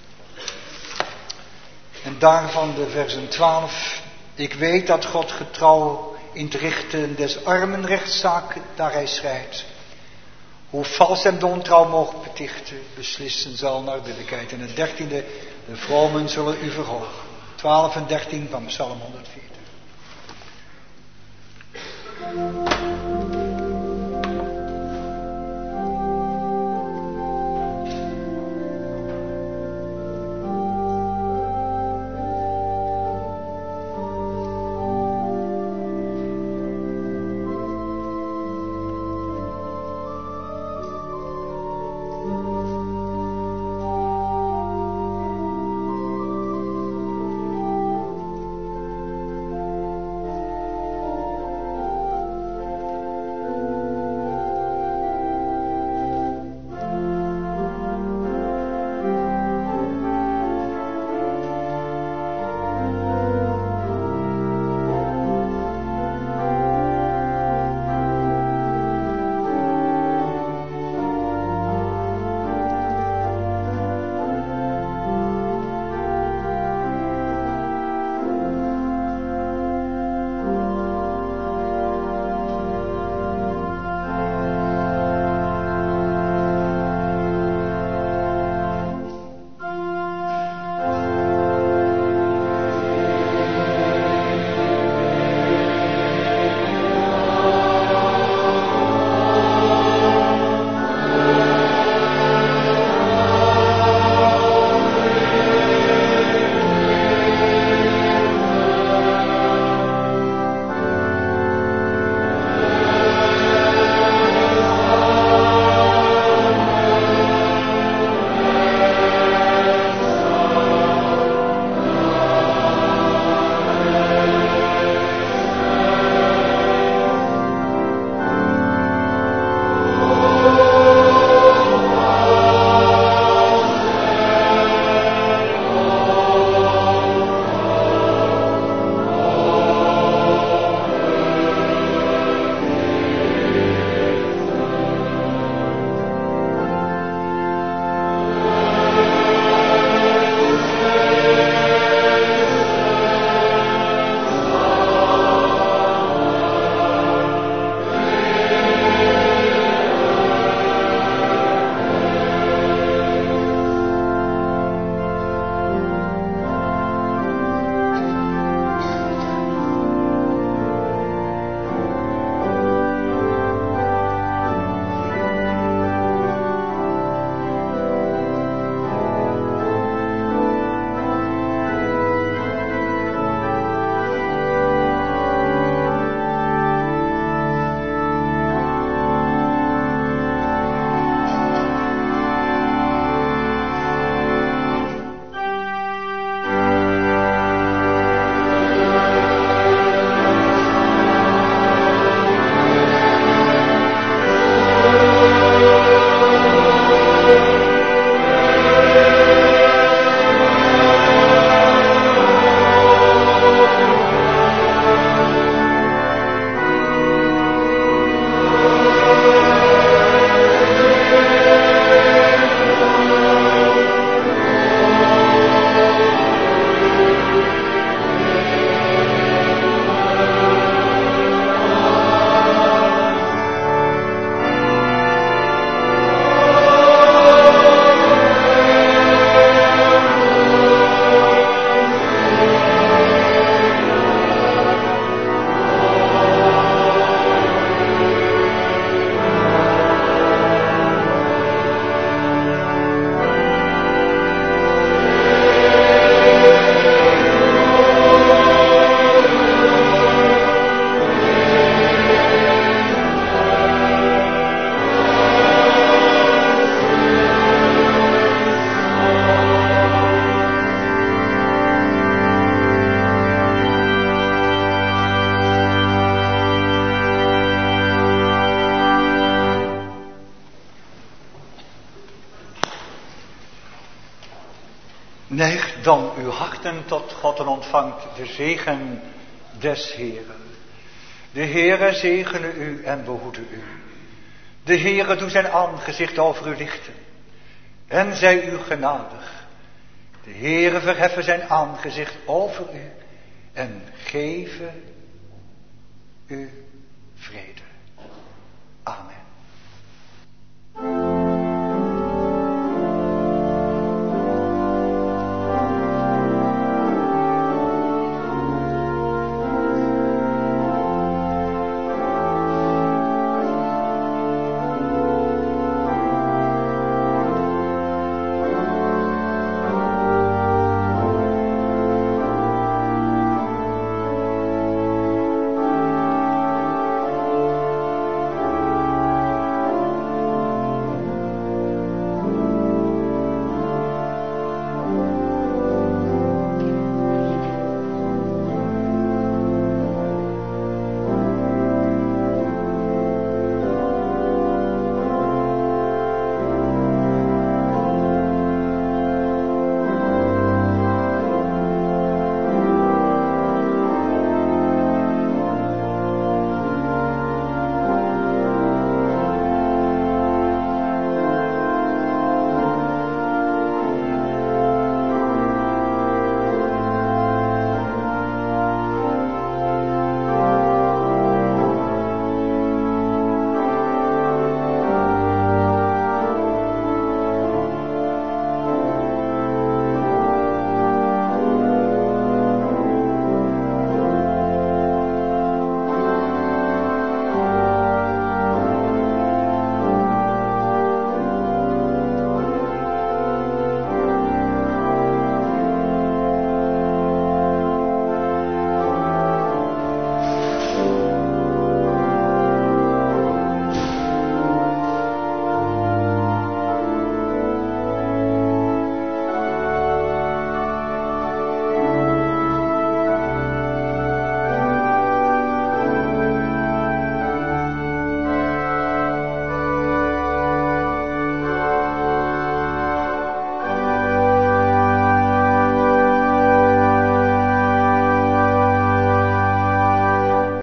en daarvan de versen 12. Ik weet dat God getrouw in het richten des armen rechtszaak daar hij schrijdt. Hoe vals en ontrouw mocht betichten, beslissen zal naar billijkheid. En het 13e, de vromen zullen u verhogen. 12 en 13 van Psalm 140. Neig dan uw harten tot God en ontvangt de zegen des Heeren. De Heere zegene u en behoede u. De Heere doet zijn aangezicht over u lichten en zij u genadig. De Heere verheffen zijn aangezicht over u en geven u vrede. Amen.